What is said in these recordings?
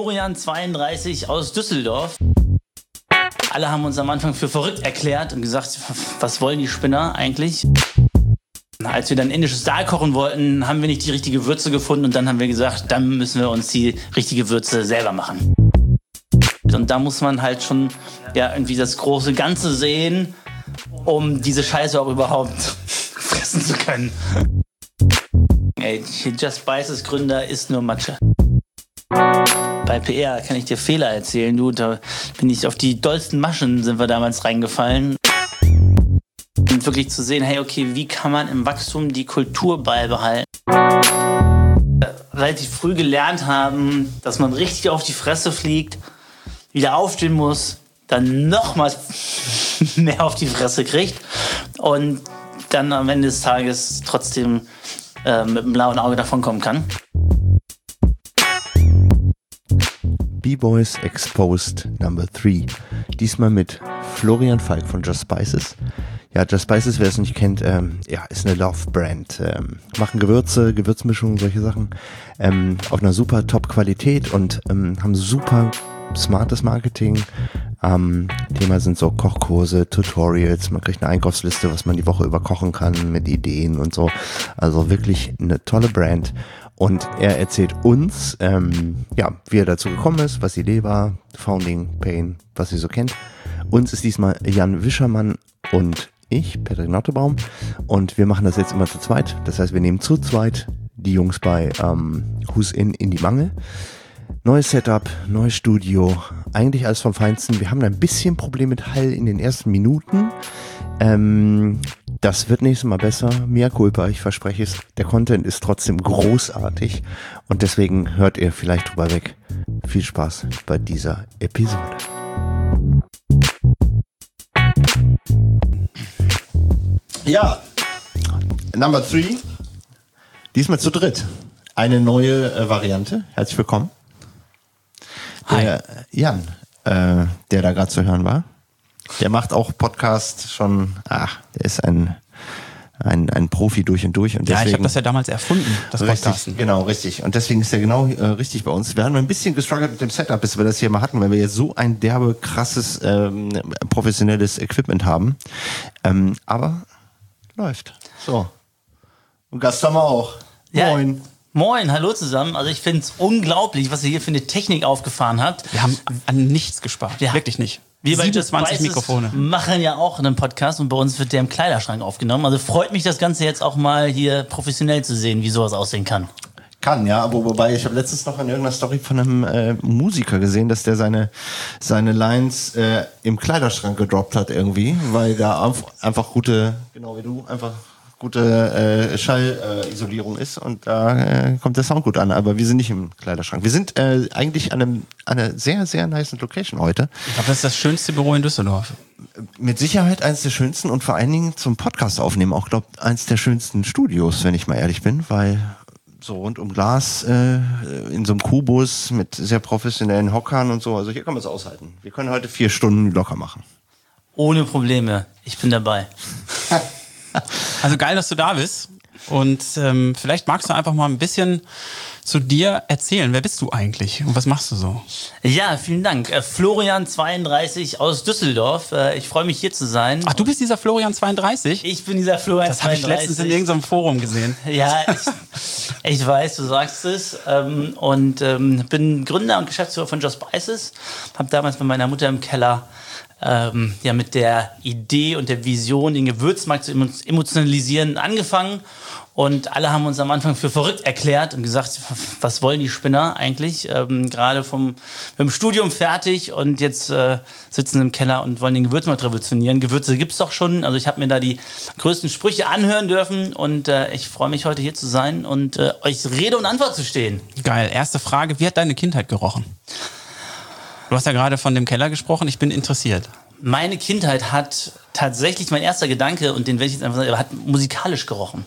Florian 32 aus Düsseldorf. Alle haben uns am Anfang für verrückt erklärt und gesagt, was wollen die Spinner eigentlich? Als wir dann indisches Dal kochen wollten, haben wir nicht die richtige Würze gefunden und dann haben wir gesagt, dann müssen wir uns die richtige Würze selber machen. Und da muss man halt schon irgendwie das große Ganze sehen, um diese Scheiße auch überhaupt fressen zu können. Ey, Just Spices Gründer ist nur Matsche. Bei PR kann ich dir Fehler erzählen, du, da bin ich auf die dollsten Maschen sind wir damals reingefallen. Und wirklich zu sehen, hey, okay, wie kann man im Wachstum die Kultur beibehalten? Relativ früh gelernt haben, dass man richtig auf die Fresse fliegt, wieder aufstehen muss, dann nochmals mehr auf die Fresse kriegt und dann am Ende des Tages trotzdem mit einem blauen Auge davonkommen kann. B-Boys Exposed Number 3. Diesmal mit Florian Falk von Just Spices. Ja, Just Spices, wer es nicht kennt, ist eine Love-Brand. Machen Gewürze, Gewürzmischungen, solche Sachen auf einer super Top-Qualität und haben super smartes Marketing. Thema sind so Kochkurse, Tutorials, man kriegt eine Einkaufsliste, was man die Woche über kochen kann mit Ideen und so. Also wirklich eine tolle Brand. Und er erzählt uns, wie er dazu gekommen ist, was die Idee war, Founding, Pain, was ihr so kennt. Uns ist diesmal Jan Wischermann und ich, Patrick Nottebaum. Und wir machen das jetzt immer zu zweit. Das heißt, wir nehmen zu zweit die Jungs bei Who's in die Mangel. Neues Setup, neues Studio, eigentlich alles vom Feinsten. Wir haben ein bisschen Problem mit Hall in den ersten Minuten. Das wird nächstes Mal besser. Mea culpa, ich verspreche es. Der Content ist trotzdem großartig und deswegen hört ihr vielleicht drüber weg. Viel Spaß bei dieser Episode. Ja, Number 3. Diesmal zu dritt. Eine neue Variante. Herzlich willkommen. Der Jan, der da gerade zu hören war, der macht auch Podcast schon, der ist ein Profi durch und durch. Und deswegen, ich habe das ja damals erfunden, das Podcasten. Richtig, genau, richtig. Und deswegen ist er genau richtig bei uns. Wir haben ein bisschen gestruggelt mit dem Setup, bis wir das hier mal hatten, weil wir jetzt so ein derbe, krasses, professionelles Equipment haben. Aber läuft. So. Und Gast haben wir auch. Ja. Moin. Moin, hallo zusammen. Also ich finde es unglaublich, was ihr hier für eine Technik aufgefahren habt. Wir haben an nichts gespart, wirklich nicht. Wir bei 27 Mikrofone. Machen ja auch einen Podcast und bei uns wird der im Kleiderschrank aufgenommen. Also freut mich das Ganze jetzt auch mal hier professionell zu sehen, wie sowas aussehen kann. Kann, ja, aber wobei, ich habe letztens noch in irgendeiner Story von einem Musiker gesehen, dass der seine Lines im Kleiderschrank gedroppt hat irgendwie, weil da einfach gute, genau wie du, einfach gute Schallisolierung ist und da kommt der Sound gut an, aber wir sind nicht im Kleiderschrank. Wir sind eigentlich an einer sehr, sehr nice Location heute. Ich glaube, das ist das schönste Büro in Düsseldorf. Mit Sicherheit eines der schönsten und vor allen Dingen zum Podcast aufnehmen auch, glaube ich, eines der schönsten Studios, wenn ich mal ehrlich bin, weil so rund um Glas in so einem Kubus mit sehr professionellen Hockern und so, also hier kann man es aushalten. Wir können heute 4 Stunden locker machen. Ohne Probleme, ich bin dabei. Also geil, dass du da bist. Und vielleicht magst du einfach mal ein bisschen zu dir erzählen. Wer bist du eigentlich und was machst du so? Ja, vielen Dank. Florian 32 aus Düsseldorf. Ich freue mich hier zu sein. Ach, du bist dieser Florian 32? Ich bin dieser Florian 32. Das habe ich letztens in irgendeinem Forum gesehen. Ja, ich weiß, du sagst es. Und bin Gründer und Geschäftsführer von Just Spices. Habe damals bei meiner Mutter im Keller mit der Idee und der Vision, den Gewürzmarkt zu emotionalisieren, angefangen. Und alle haben uns am Anfang für verrückt erklärt und gesagt, was wollen die Spinner eigentlich? Gerade mit dem Studium fertig und jetzt sitzen im Keller und wollen den Gewürzmarkt revolutionieren. Gewürze gibt's doch schon. Also ich habe mir da die größten Sprüche anhören dürfen und ich freue mich, heute hier zu sein und euch Rede und Antwort zu stehen. Geil. Erste Frage, wie hat deine Kindheit gerochen? Du hast ja gerade von dem Keller gesprochen, ich bin interessiert. Meine Kindheit hat tatsächlich, mein erster Gedanke, und den werde ich jetzt einfach sagen, hat musikalisch gerochen.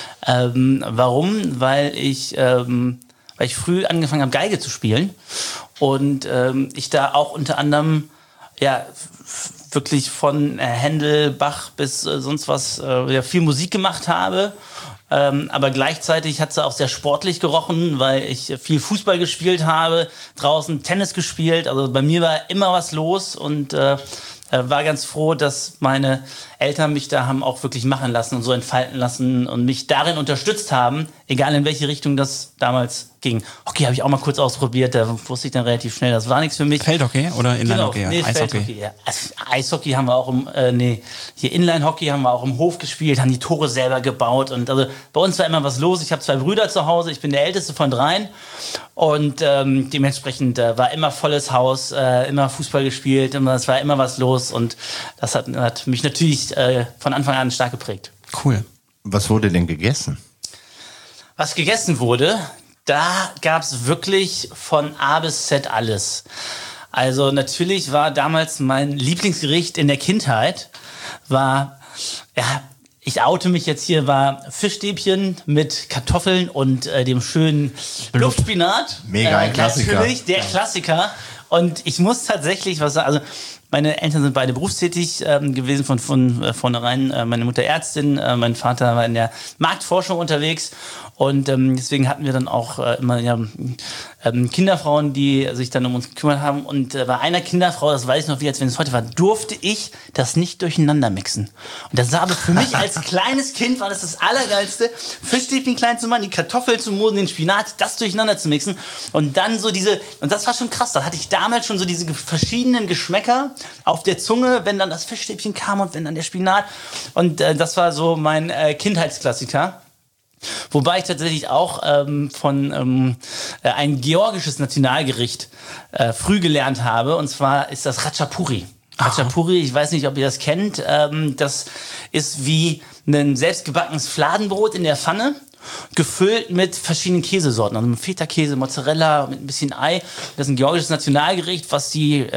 Warum? Weil ich früh angefangen habe, Geige zu spielen und ich da auch unter anderem wirklich von Händel, Bach bis sonst was viel Musik gemacht habe. Aber gleichzeitig hat es auch sehr sportlich gerochen, weil ich viel Fußball gespielt habe, draußen Tennis gespielt. Also bei mir war immer was los und war ganz froh, dass meine Eltern mich da haben auch wirklich machen lassen und so entfalten lassen und mich darin unterstützt haben, egal in welche Richtung das damals ging. Hockey habe ich auch mal kurz ausprobiert, da wusste ich dann relativ schnell, das war nichts für mich. Feldhockey oder Inline-Hockey? Genau, Eishockey. Ja. Eishockey haben wir auch hier Inline-Hockey haben wir auch im Hof gespielt, haben die Tore selber gebaut und also bei uns war immer was los. Ich habe 2 Brüder zu Hause, ich bin der älteste von 3 und dementsprechend war immer volles Haus, immer Fußball gespielt, es war immer was los und das hat mich natürlich von Anfang an stark geprägt. Cool. Was wurde denn gegessen? Was gegessen wurde, da gab es wirklich von A bis Z alles. Also natürlich war damals mein Lieblingsgericht in der Kindheit, ich oute mich jetzt hier, war Fischstäbchen mit Kartoffeln und dem schönen Luftspinat. Mega ein Klassiker. Natürlich, der Klassiker. Und ich muss tatsächlich was sagen, also meine Eltern sind beide berufstätig gewesen von vornherein. Meine Mutter Ärztin, mein Vater war in der Marktforschung unterwegs. Und deswegen hatten wir dann auch immer Kinderfrauen, die sich dann um uns gekümmert haben. Und bei einer Kinderfrau, das weiß ich noch wie, als wenn es heute war, durfte ich das nicht durcheinander mixen. Und das war aber für mich als kleines Kind war das Allergeilste, Fischstäbchen klein zu machen, die Kartoffeln zu mosen, den Spinat, das durcheinander zu mixen. Und dann so und das war schon krass, da hatte ich damals schon so diese verschiedenen Geschmäcker auf der Zunge, wenn dann das Fischstäbchen kam und wenn dann der Spinat. Und das war so mein Kindheitsklassiker. Wobei ich tatsächlich auch ein georgisches Nationalgericht früh gelernt habe. Und zwar ist das Ratchaburi. Ratchaburi, ich weiß nicht, ob ihr das kennt. Das ist wie ein selbstgebackenes Fladenbrot in der Pfanne, gefüllt mit verschiedenen Käsesorten, also mit Feta-Käse, Mozzarella, mit ein bisschen Ei. Das ist ein georgisches Nationalgericht, was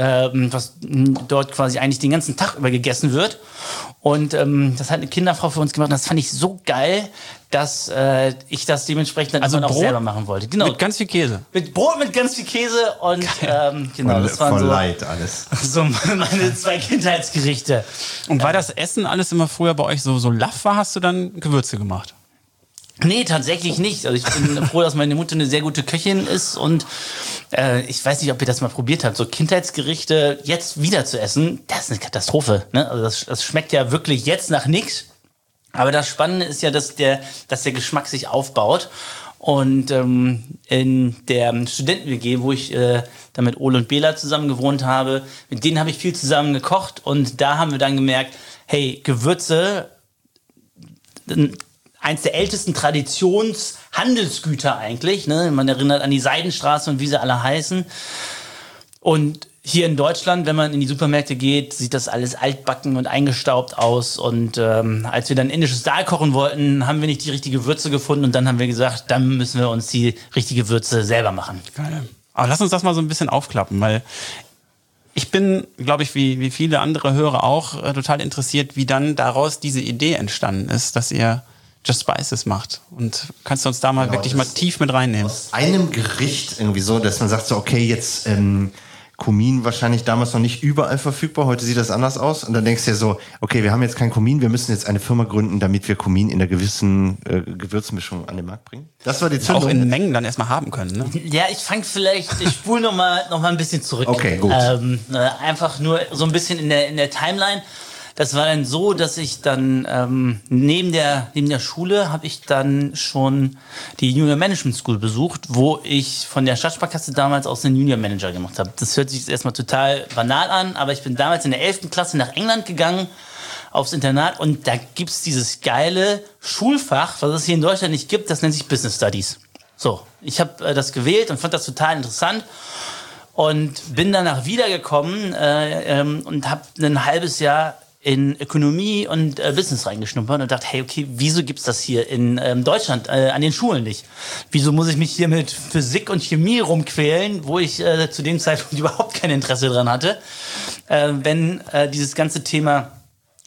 dort quasi eigentlich den ganzen Tag über gegessen wird. Und das hat eine Kinderfrau für uns gemacht. Und das fand ich so geil, dass ich das dementsprechend dann auch selber machen wollte. Genau. Mit ganz viel Käse. Mit Brot mit ganz viel Käse und genau, das waren voll so, Leid alles. So meine 2 Kindheitsgerichte. Und weil das Essen alles immer früher bei euch so laff war, hast du dann Gewürze gemacht? Nee, tatsächlich nicht. Also ich bin froh, dass meine Mutter eine sehr gute Köchin ist und ich weiß nicht, ob ihr das mal probiert habt, so Kindheitsgerichte jetzt wieder zu essen, das ist eine Katastrophe. Ne? Also das schmeckt ja wirklich jetzt nach nichts. Aber das Spannende ist ja, dass der Geschmack sich aufbaut. Und in der Studenten-WG, wo ich da mit Ole und Bela zusammen gewohnt habe, mit denen habe ich viel zusammen gekocht. Und da haben wir dann gemerkt, hey, Gewürze, eins der ältesten Traditionshandelsgüter eigentlich. Ne? Man erinnert an die Seidenstraße und wie sie alle heißen. Und hier in Deutschland, wenn man in die Supermärkte geht, sieht das alles altbacken und eingestaubt aus. Und als wir dann indisches Dal kochen wollten, haben wir nicht die richtige Würze gefunden. Und dann haben wir gesagt, dann müssen wir uns die richtige Würze selber machen. Geil. Aber lass uns das mal so ein bisschen aufklappen, weil ich bin, glaube ich, wie viele andere Hörer auch, total interessiert, wie dann daraus diese Idee entstanden ist, dass ihr Just Spices macht. Und kannst du uns da mal wirklich mal tief mit reinnehmen? Aus einem Gericht irgendwie so, dass man sagt so, okay, jetzt Kumin wahrscheinlich damals noch nicht überall verfügbar, heute sieht das anders aus. Und dann denkst du dir so, okay, wir haben jetzt kein Kumin, wir müssen jetzt eine Firma gründen, damit wir Kumin in einer gewissen Gewürzmischung an den Markt bringen. Das war die Zündung. Auch in Mengen dann erstmal haben können, ne? Ja, ich spule noch mal ein bisschen zurück. Okay, gut. Einfach nur so ein bisschen in der Timeline. Das war dann so, dass ich dann neben der Schule habe ich dann schon die Junior Management School besucht, wo ich von der Stadtsparkasse damals aus einen Junior Manager gemacht habe. Das hört sich jetzt erstmal total banal an, aber ich bin damals in der 11. Klasse nach England gegangen, aufs Internat, und da gibt's dieses geile Schulfach, was es hier in Deutschland nicht gibt, das nennt sich Business Studies. So, ich habe das gewählt und fand das total interessant. Und bin danach wiedergekommen und habe ein halbes Jahr in Ökonomie und Business reingeschnuppert und dachte, hey, okay, wieso gibt's das hier in Deutschland an den Schulen nicht? Wieso muss ich mich hier mit Physik und Chemie rumquälen, wo ich zu dem Zeitpunkt überhaupt kein Interesse dran hatte, wenn dieses ganze Thema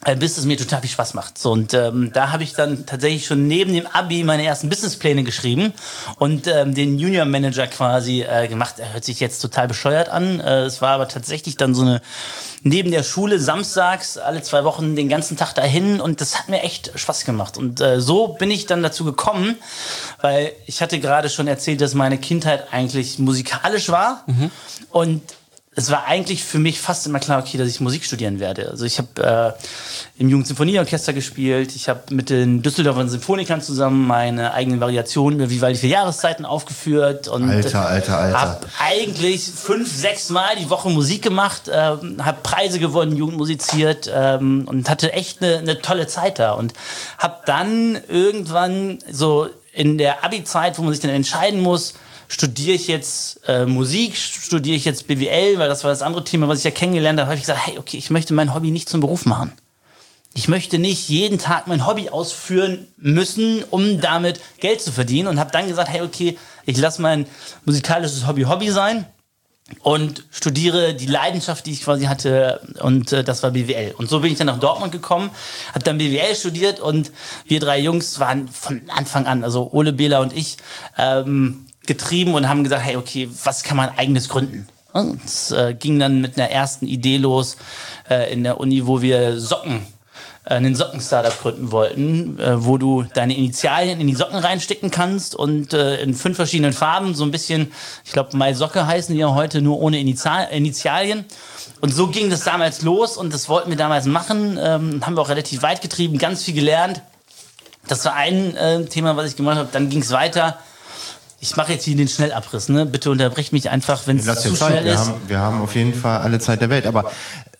bis es mir total viel Spaß macht. So, und da habe ich dann tatsächlich schon neben dem Abi meine ersten Businesspläne geschrieben und den Junior Manager quasi gemacht. Er hört sich jetzt total bescheuert an. Es war aber tatsächlich dann so eine neben der Schule samstags alle 2 Wochen den ganzen Tag dahin und das hat mir echt Spaß gemacht. Und so bin ich dann dazu gekommen, weil ich hatte gerade schon erzählt, dass meine Kindheit eigentlich musikalisch war und es war eigentlich für mich fast immer klar, okay, dass ich Musik studieren werde. Also ich habe im Jugendsinfonieorchester gespielt, ich habe mit den Düsseldorfer Symphonikern zusammen meine eigenen Variationen über Vivaldi 4 Jahreszeiten aufgeführt und habe eigentlich 5-6 Mal die Woche Musik gemacht, habe Preise gewonnen, Jugendmusiziert und hatte echt eine tolle Zeit da und habe dann irgendwann so in der Abi-Zeit, wo man sich dann entscheiden muss, studiere ich jetzt Musik, studiere ich jetzt BWL, weil das war das andere Thema, was ich ja kennengelernt habe, habe ich gesagt, hey, okay, ich möchte mein Hobby nicht zum Beruf machen. Ich möchte nicht jeden Tag mein Hobby ausführen müssen, um damit Geld zu verdienen und habe dann gesagt, hey, okay, ich lasse mein musikalisches Hobby sein und studiere die Leidenschaft, die ich quasi hatte und das war BWL. Und so bin ich dann nach Dortmund gekommen, habe dann BWL studiert und wir 3 Jungs waren von Anfang an, also Ole, Bela und ich, getrieben und haben gesagt, hey, okay, was kann man eigenes gründen? Und es ging dann mit einer ersten Idee los in der Uni, wo wir einen Socken-Startup gründen wollten, wo du deine Initialien in die Socken reinstecken kannst und in 5 verschiedenen Farben, so ein bisschen, ich glaube, My Socke heißen die ja heute, nur ohne Initialien. Und so ging das damals los und das wollten wir damals machen, haben wir auch relativ weit getrieben, ganz viel gelernt. Das war ein Thema, was ich gemacht habe. Dann ging es weiter. Ich mache jetzt hier den Schnellabriss, ne? Bitte unterbrecht mich einfach, wenn es zu schnell ist. Wir haben auf jeden Fall alle Zeit der Welt. Aber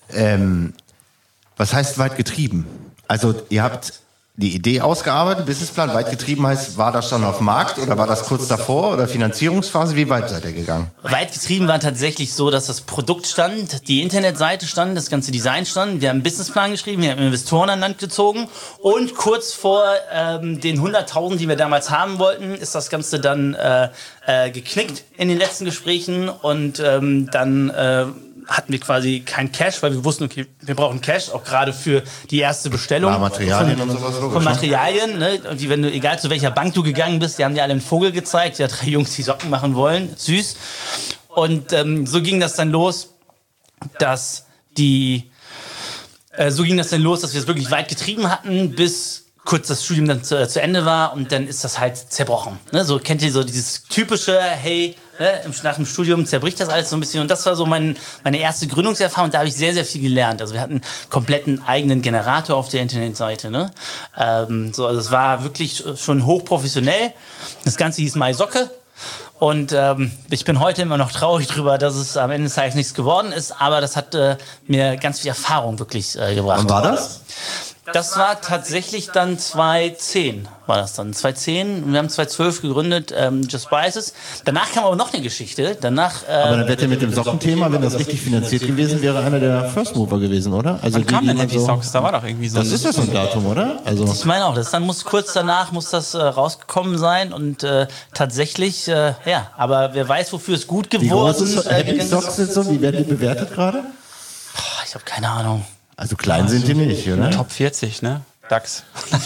was heißt weit getrieben? Also ihr habt die Idee ausgearbeitet, Businessplan, weit getrieben heißt, war das schon auf dem Markt oder war das kurz davor oder Finanzierungsphase? Wie weit seid ihr gegangen? Weit getrieben war tatsächlich so, dass das Produkt stand, die Internetseite stand, das ganze Design stand. Wir haben einen Businessplan geschrieben, wir haben Investoren an Land gezogen und kurz vor den 100.000, die wir damals haben wollten, ist das Ganze dann geknickt in den letzten Gesprächen und dann hatten wir quasi kein Cash, weil wir wussten, okay, wir brauchen Cash, auch gerade für die erste Bestellung. Materialien und sowas. Von Materialien, ne? Und die, wenn du, egal zu welcher Bank du gegangen bist, die haben dir alle einen Vogel gezeigt, ja 3 Jungs, die Socken machen wollen, süß. Und so ging das dann los, dass wir es wirklich weit getrieben hatten, bis kurz das Studium dann zu Ende war und dann ist das halt zerbrochen. Ne? So kennt ihr so dieses typische, hey, nach dem Studium zerbricht das alles so ein bisschen und das war so meine erste Gründungserfahrung und da habe ich sehr, sehr viel gelernt. Also wir hatten einen kompletten eigenen Generator auf der Internetseite. Ne? Also es war wirklich schon hochprofessionell. Das Ganze hieß My Socke. Und ich bin heute immer noch traurig drüber, dass es am Ende des Tages nichts geworden ist, aber das hat mir ganz viel Erfahrung wirklich gebracht. Wann war das? Das war tatsächlich dann 2010, war das dann. 2010, wir haben 2012 gegründet, Just Spices. Danach kam aber noch eine Geschichte. Aber dann wäre der mit dem Sockenthema, wenn das richtig finanziert gewesen wäre, einer der First Mover gewesen, oder? Also wann kam denn Happy Socks? Da war doch irgendwie so. Das ist ja so ein Datum, oder? Also ich meine auch, kurz danach muss das rausgekommen sein und tatsächlich, ja, aber wer weiß, wofür es gut geworden ist. Happy Socks sind so, wie werden die bewertet gerade? Ich habe keine Ahnung. Also klein sind die nicht, oder? Top 40, ne? DAX.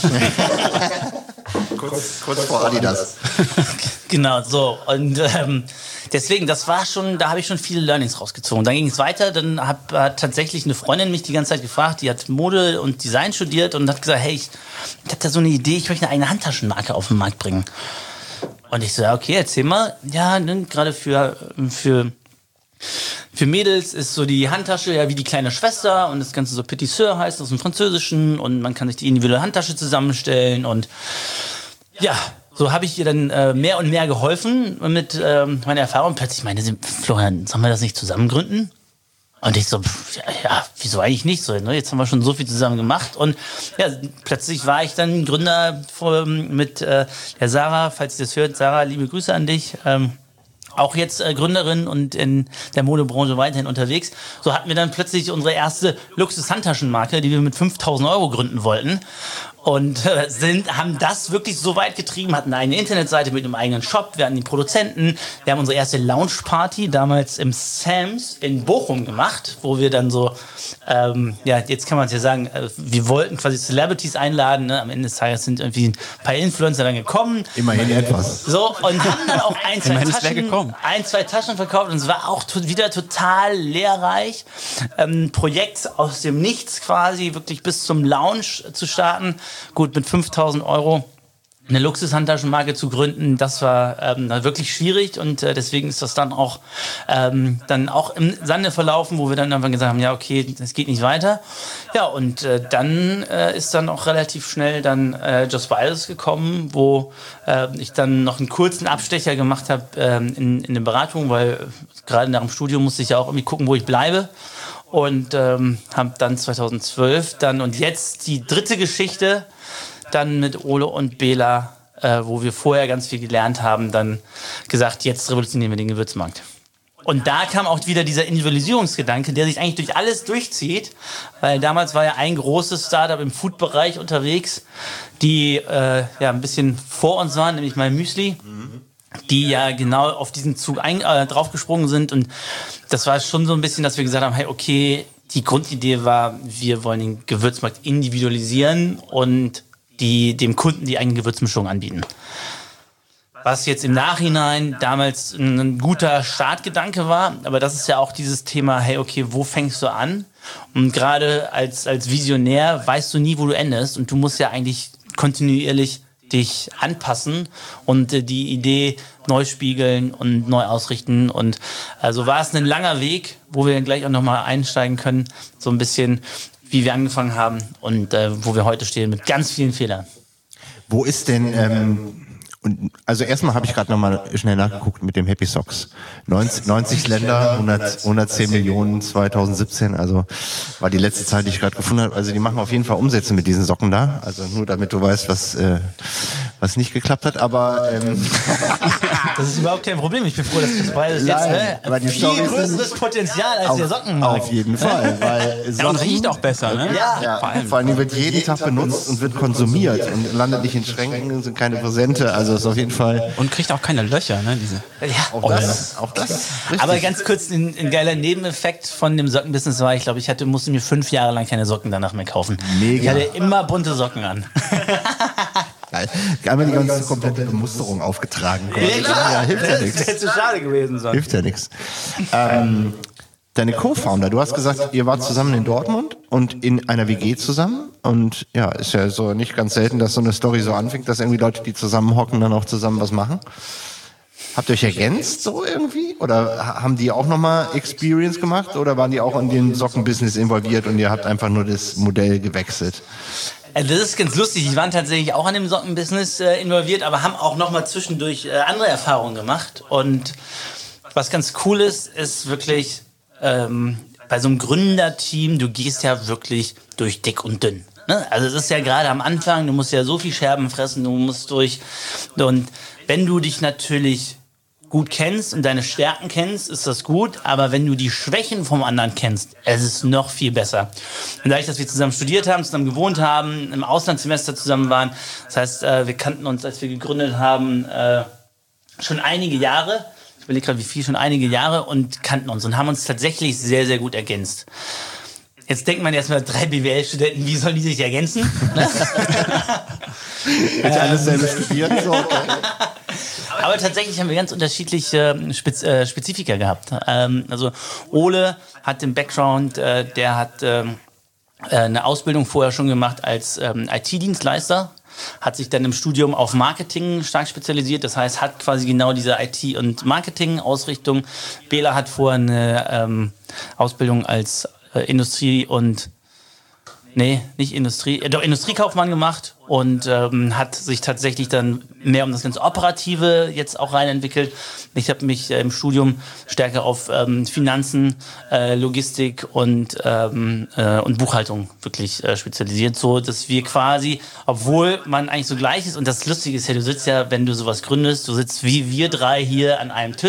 kurz vor Adidas. Genau, so. Und deswegen, da habe ich schon viele Learnings rausgezogen. Dann ging es weiter, dann hat tatsächlich eine Freundin mich die ganze Zeit gefragt, die hat Mode und Design studiert und hat gesagt, hey, ich habe da so eine Idee, ich möchte eine eigene Handtaschenmarke auf den Markt bringen. Und ich so, ja, okay, erzähl mal. Ja, gerade für Mädels ist so die Handtasche ja wie die kleine Schwester und das Ganze so Petit Sœur heißt aus dem Französischen und man kann sich die individuelle Handtasche zusammenstellen und ja, so habe ich ihr dann mehr und mehr geholfen mit meiner Erfahrung. Plötzlich meinte sie, Florian, sollen wir das nicht zusammen gründen? Und ich so, ja, wieso eigentlich nicht so? Ne? Jetzt haben wir schon so viel zusammen gemacht und ja, plötzlich war ich dann Gründer mit der Sarah, falls ihr das hört, Sarah, liebe Grüße an dich. Auch jetzt Gründerin und in der Modebranche weiterhin unterwegs. So hatten wir dann plötzlich unsere erste Luxus-Handtaschenmarke, die wir mit 5.000 € gründen wollten. Und haben das wirklich so weit getrieben, hatten eine Internetseite mit einem eigenen Shop, wir hatten die Produzenten, wir haben unsere erste Lounge-Party damals im Sam's in Bochum gemacht, wo wir dann so, jetzt kann man es ja sagen, wir wollten quasi Celebrities einladen, ne? Am Ende des Tages sind irgendwie ein paar Influencer dann gekommen. Immerhin etwas. So, und haben dann auch ein, zwei Taschen verkauft und es war auch wieder total lehrreich. Projekt aus dem Nichts quasi, wirklich bis zum Lounge zu starten. Gut, mit 5.000 € eine Luxushandtaschenmarke zu gründen, das war wirklich schwierig und deswegen ist das dann auch im Sande verlaufen, wo wir dann einfach gesagt haben, ja okay, das geht nicht weiter. Ja, und dann ist dann auch relativ schnell dann Just Spices gekommen, wo ich dann noch einen kurzen Abstecher gemacht habe in eine Beratung, weil gerade nach dem Studium musste ich ja auch irgendwie gucken, wo ich bleibe. Und habe dann 2012 und jetzt die dritte Geschichte dann mit Ole und Bela, wo wir vorher ganz viel gelernt haben, dann gesagt, jetzt revolutionieren wir den Gewürzmarkt. Und da kam auch wieder dieser Individualisierungsgedanke, der sich eigentlich durch alles durchzieht, weil damals war ja ein großes Startup im Food-Bereich unterwegs, die ein bisschen vor uns waren, nämlich My Müsli. Die ja genau auf diesen Zug draufgesprungen sind. Und das war schon so ein bisschen, dass wir gesagt haben, hey, okay, die Grundidee war, wir wollen den Gewürzmarkt individualisieren und dem Kunden die eigene Gewürzmischung anbieten. Was jetzt im Nachhinein damals ein guter Startgedanke war, aber das ist ja auch dieses Thema, hey, okay, wo fängst du an? Und gerade als Visionär weißt du nie, wo du endest und du musst ja eigentlich kontinuierlich dich anpassen und die Idee neu spiegeln und neu ausrichten. Und also war es ein langer Weg, wo wir gleich auch nochmal einsteigen können, so ein bisschen, wie wir angefangen haben und wo wir heute stehen mit ganz vielen Fehlern. Wo ist denn, also erstmal habe ich gerade nochmal schnell nachgeguckt mit dem Happy Socks. 90 Länder, 110 Millionen 2017, also war die letzte Zahl, die ich gerade gefunden habe. Also die machen auf jeden Fall Umsätze mit diesen Socken da. Also nur damit du weißt, was nicht geklappt hat, aber das ist überhaupt kein Problem. Ich bin froh, dass das beides jetzt viel größeres Potenzial als der Sockenmarkt. Auf jeden Fall, weil Socken riecht auch besser, ne? Ja. Vor allem wird jeden Tag benutzt und wird konsumiert und landet nicht in Schränken, sind keine Präsente, also ist auf jeden Fall. Und kriegt auch keine Löcher, ne? Auch das. Richtig. Aber ganz kurz, ein geiler Nebeneffekt von dem Sockenbusiness war, ich glaube, musste mir 5 Jahre lang keine Socken danach mehr kaufen. Mega. Ich hatte immer bunte Socken an. Geil. Einmal die ganze komplette Bemusterung aufgetragen. Ja, hilft ja nichts. Das wäre zu schade gewesen sonst. Hilft ja nichts. Deine Co-Founder, du hast gesagt, ihr wart zusammen in Dortmund und in einer WG zusammen. Und ja, ist ja so nicht ganz selten, dass so eine Story so anfängt, dass irgendwie Leute, die zusammenhocken, dann auch zusammen was machen. Habt ihr euch ergänzt so irgendwie? Oder haben die auch nochmal Experience gemacht? Oder waren die auch in dem Sockenbusiness involviert und ihr habt einfach nur das Modell gewechselt? Das ist ganz lustig. Die waren tatsächlich auch an dem Sockenbusiness involviert, aber haben auch nochmal zwischendurch andere Erfahrungen gemacht. Und was ganz cool ist wirklich bei so einem Gründerteam, du gehst ja wirklich durch dick und dünn. Ne? Also es ist ja gerade am Anfang, du musst ja so viel Scherben fressen, du musst durch. Und wenn du dich natürlich gut kennst und deine Stärken kennst, ist das gut. Aber wenn du die Schwächen vom anderen kennst, es ist noch viel besser. Und dadurch, dass wir zusammen studiert haben, zusammen gewohnt haben, im Auslandssemester zusammen waren, das heißt, wir kannten uns, als wir gegründet haben, schon einige Jahre. Ich überlege gerade, wie viel, schon einige Jahre und kannten uns und haben uns tatsächlich sehr, sehr gut ergänzt. Jetzt denkt man erstmal, 3 BWL-Studenten, wie sollen die sich ergänzen? Hätte alles selber studiert, so. Aber tatsächlich haben wir ganz unterschiedliche Spezifika gehabt. Also Ole hat den Background, der hat eine Ausbildung vorher schon gemacht als IT-Dienstleister, hat sich dann im Studium auf Marketing stark spezialisiert. Das heißt, hat quasi genau diese IT- und Marketing-Ausrichtung. Bela hat vorher eine Ausbildung als Industriekaufmann gemacht und hat sich tatsächlich dann mehr um das ganze Operative jetzt auch rein entwickelt. Ich habe mich im Studium stärker auf Finanzen, Logistik und Buchhaltung wirklich spezialisiert, so dass wir quasi, obwohl man eigentlich so gleich ist, und das Lustige ist ja, du sitzt ja, wenn du sowas gründest, du sitzt wie wir 3 hier an einem Tisch.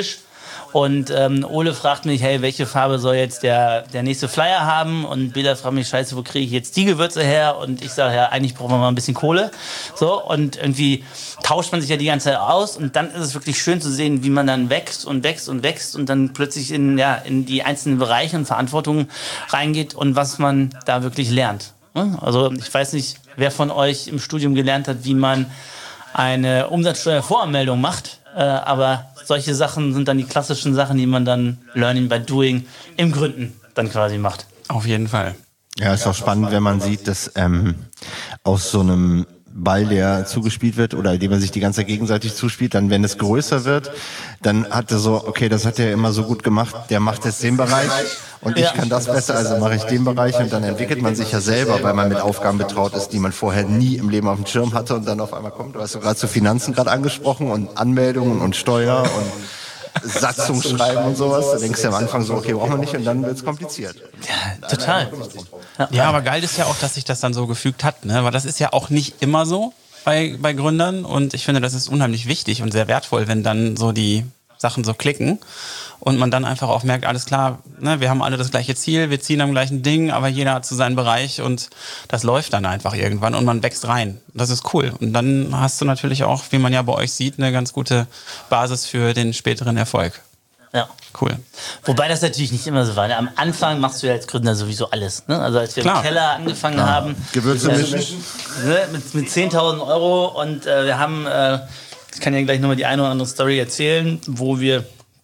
Und Ole fragt mich, hey, welche Farbe soll jetzt der nächste Flyer haben? Und Bela fragt mich, scheiße, wo kriege ich jetzt die Gewürze her? Und ich sage, ja, eigentlich brauchen wir mal ein bisschen Kohle. So, und irgendwie tauscht man sich ja die ganze Zeit aus. Und dann ist es wirklich schön zu sehen, wie man dann wächst und wächst und wächst und dann plötzlich in die einzelnen Bereiche und Verantwortungen reingeht und was man da wirklich lernt. Also ich weiß nicht, wer von euch im Studium gelernt hat, wie man eine Umsatzsteuervoranmeldung macht, aber solche Sachen sind dann die klassischen Sachen, die man dann Learning by Doing im Gründen dann quasi macht. Auf jeden Fall. Ja, ist auch spannend, wenn man sieht, dass aus so einem Ball, der zugespielt wird oder den man sich die ganze Zeit gegenseitig zuspielt, dann wenn es größer wird, dann hat er so, okay, das hat er immer so gut gemacht, der macht jetzt den Bereich und ich kann das besser, also mache ich den Bereich und dann entwickelt man sich ja selber, weil man mit Aufgaben betraut ist, die man vorher nie im Leben auf dem Schirm hatte und dann auf einmal kommt. Du hast so gerade zu Finanzen gerade angesprochen und Anmeldungen und Steuer und Satzung schreiben und sowas. Da denkst du am Anfang so, okay, brauchen wir nicht und dann wird's kompliziert. Ja, total. Ja, aber geil ist ja auch, dass sich das dann so gefügt hat, ne? Weil das ist ja auch nicht immer so bei Gründern und ich finde, das ist unheimlich wichtig und sehr wertvoll, wenn dann so die Sachen so klicken und man dann einfach auch merkt, alles klar, ne, wir haben alle das gleiche Ziel, wir ziehen am gleichen Ding, aber jeder hat so seinen Bereich und das läuft dann einfach irgendwann und man wächst rein. Das ist cool. Und dann hast du natürlich auch, wie man ja bei euch sieht, eine ganz gute Basis für den späteren Erfolg. Ja. Cool. Wobei das natürlich nicht immer so war. Ne? Am Anfang machst du ja als Gründer sowieso alles. Ne? Also als wir im Keller angefangen haben, Gewürze mischen. Mit 10.000 Euro und wir haben, ich kann ja gleich nochmal die eine oder andere Story erzählen, wo wir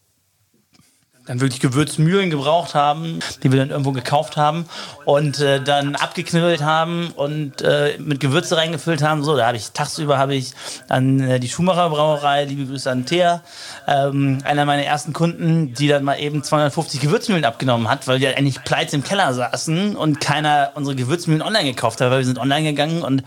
dann wirklich Gewürzmühlen gebraucht haben, die wir dann irgendwo gekauft haben und dann abgeknibbelt haben und mit Gewürze reingefüllt haben. So, da habe ich tagsüber an die Schumacher Brauerei, liebe Grüße an Thea, einer meiner ersten Kunden, die dann mal eben 250 Gewürzmühlen abgenommen hat, weil wir eigentlich pleite im Keller saßen und keiner unsere Gewürzmühlen online gekauft hat, weil wir sind online gegangen und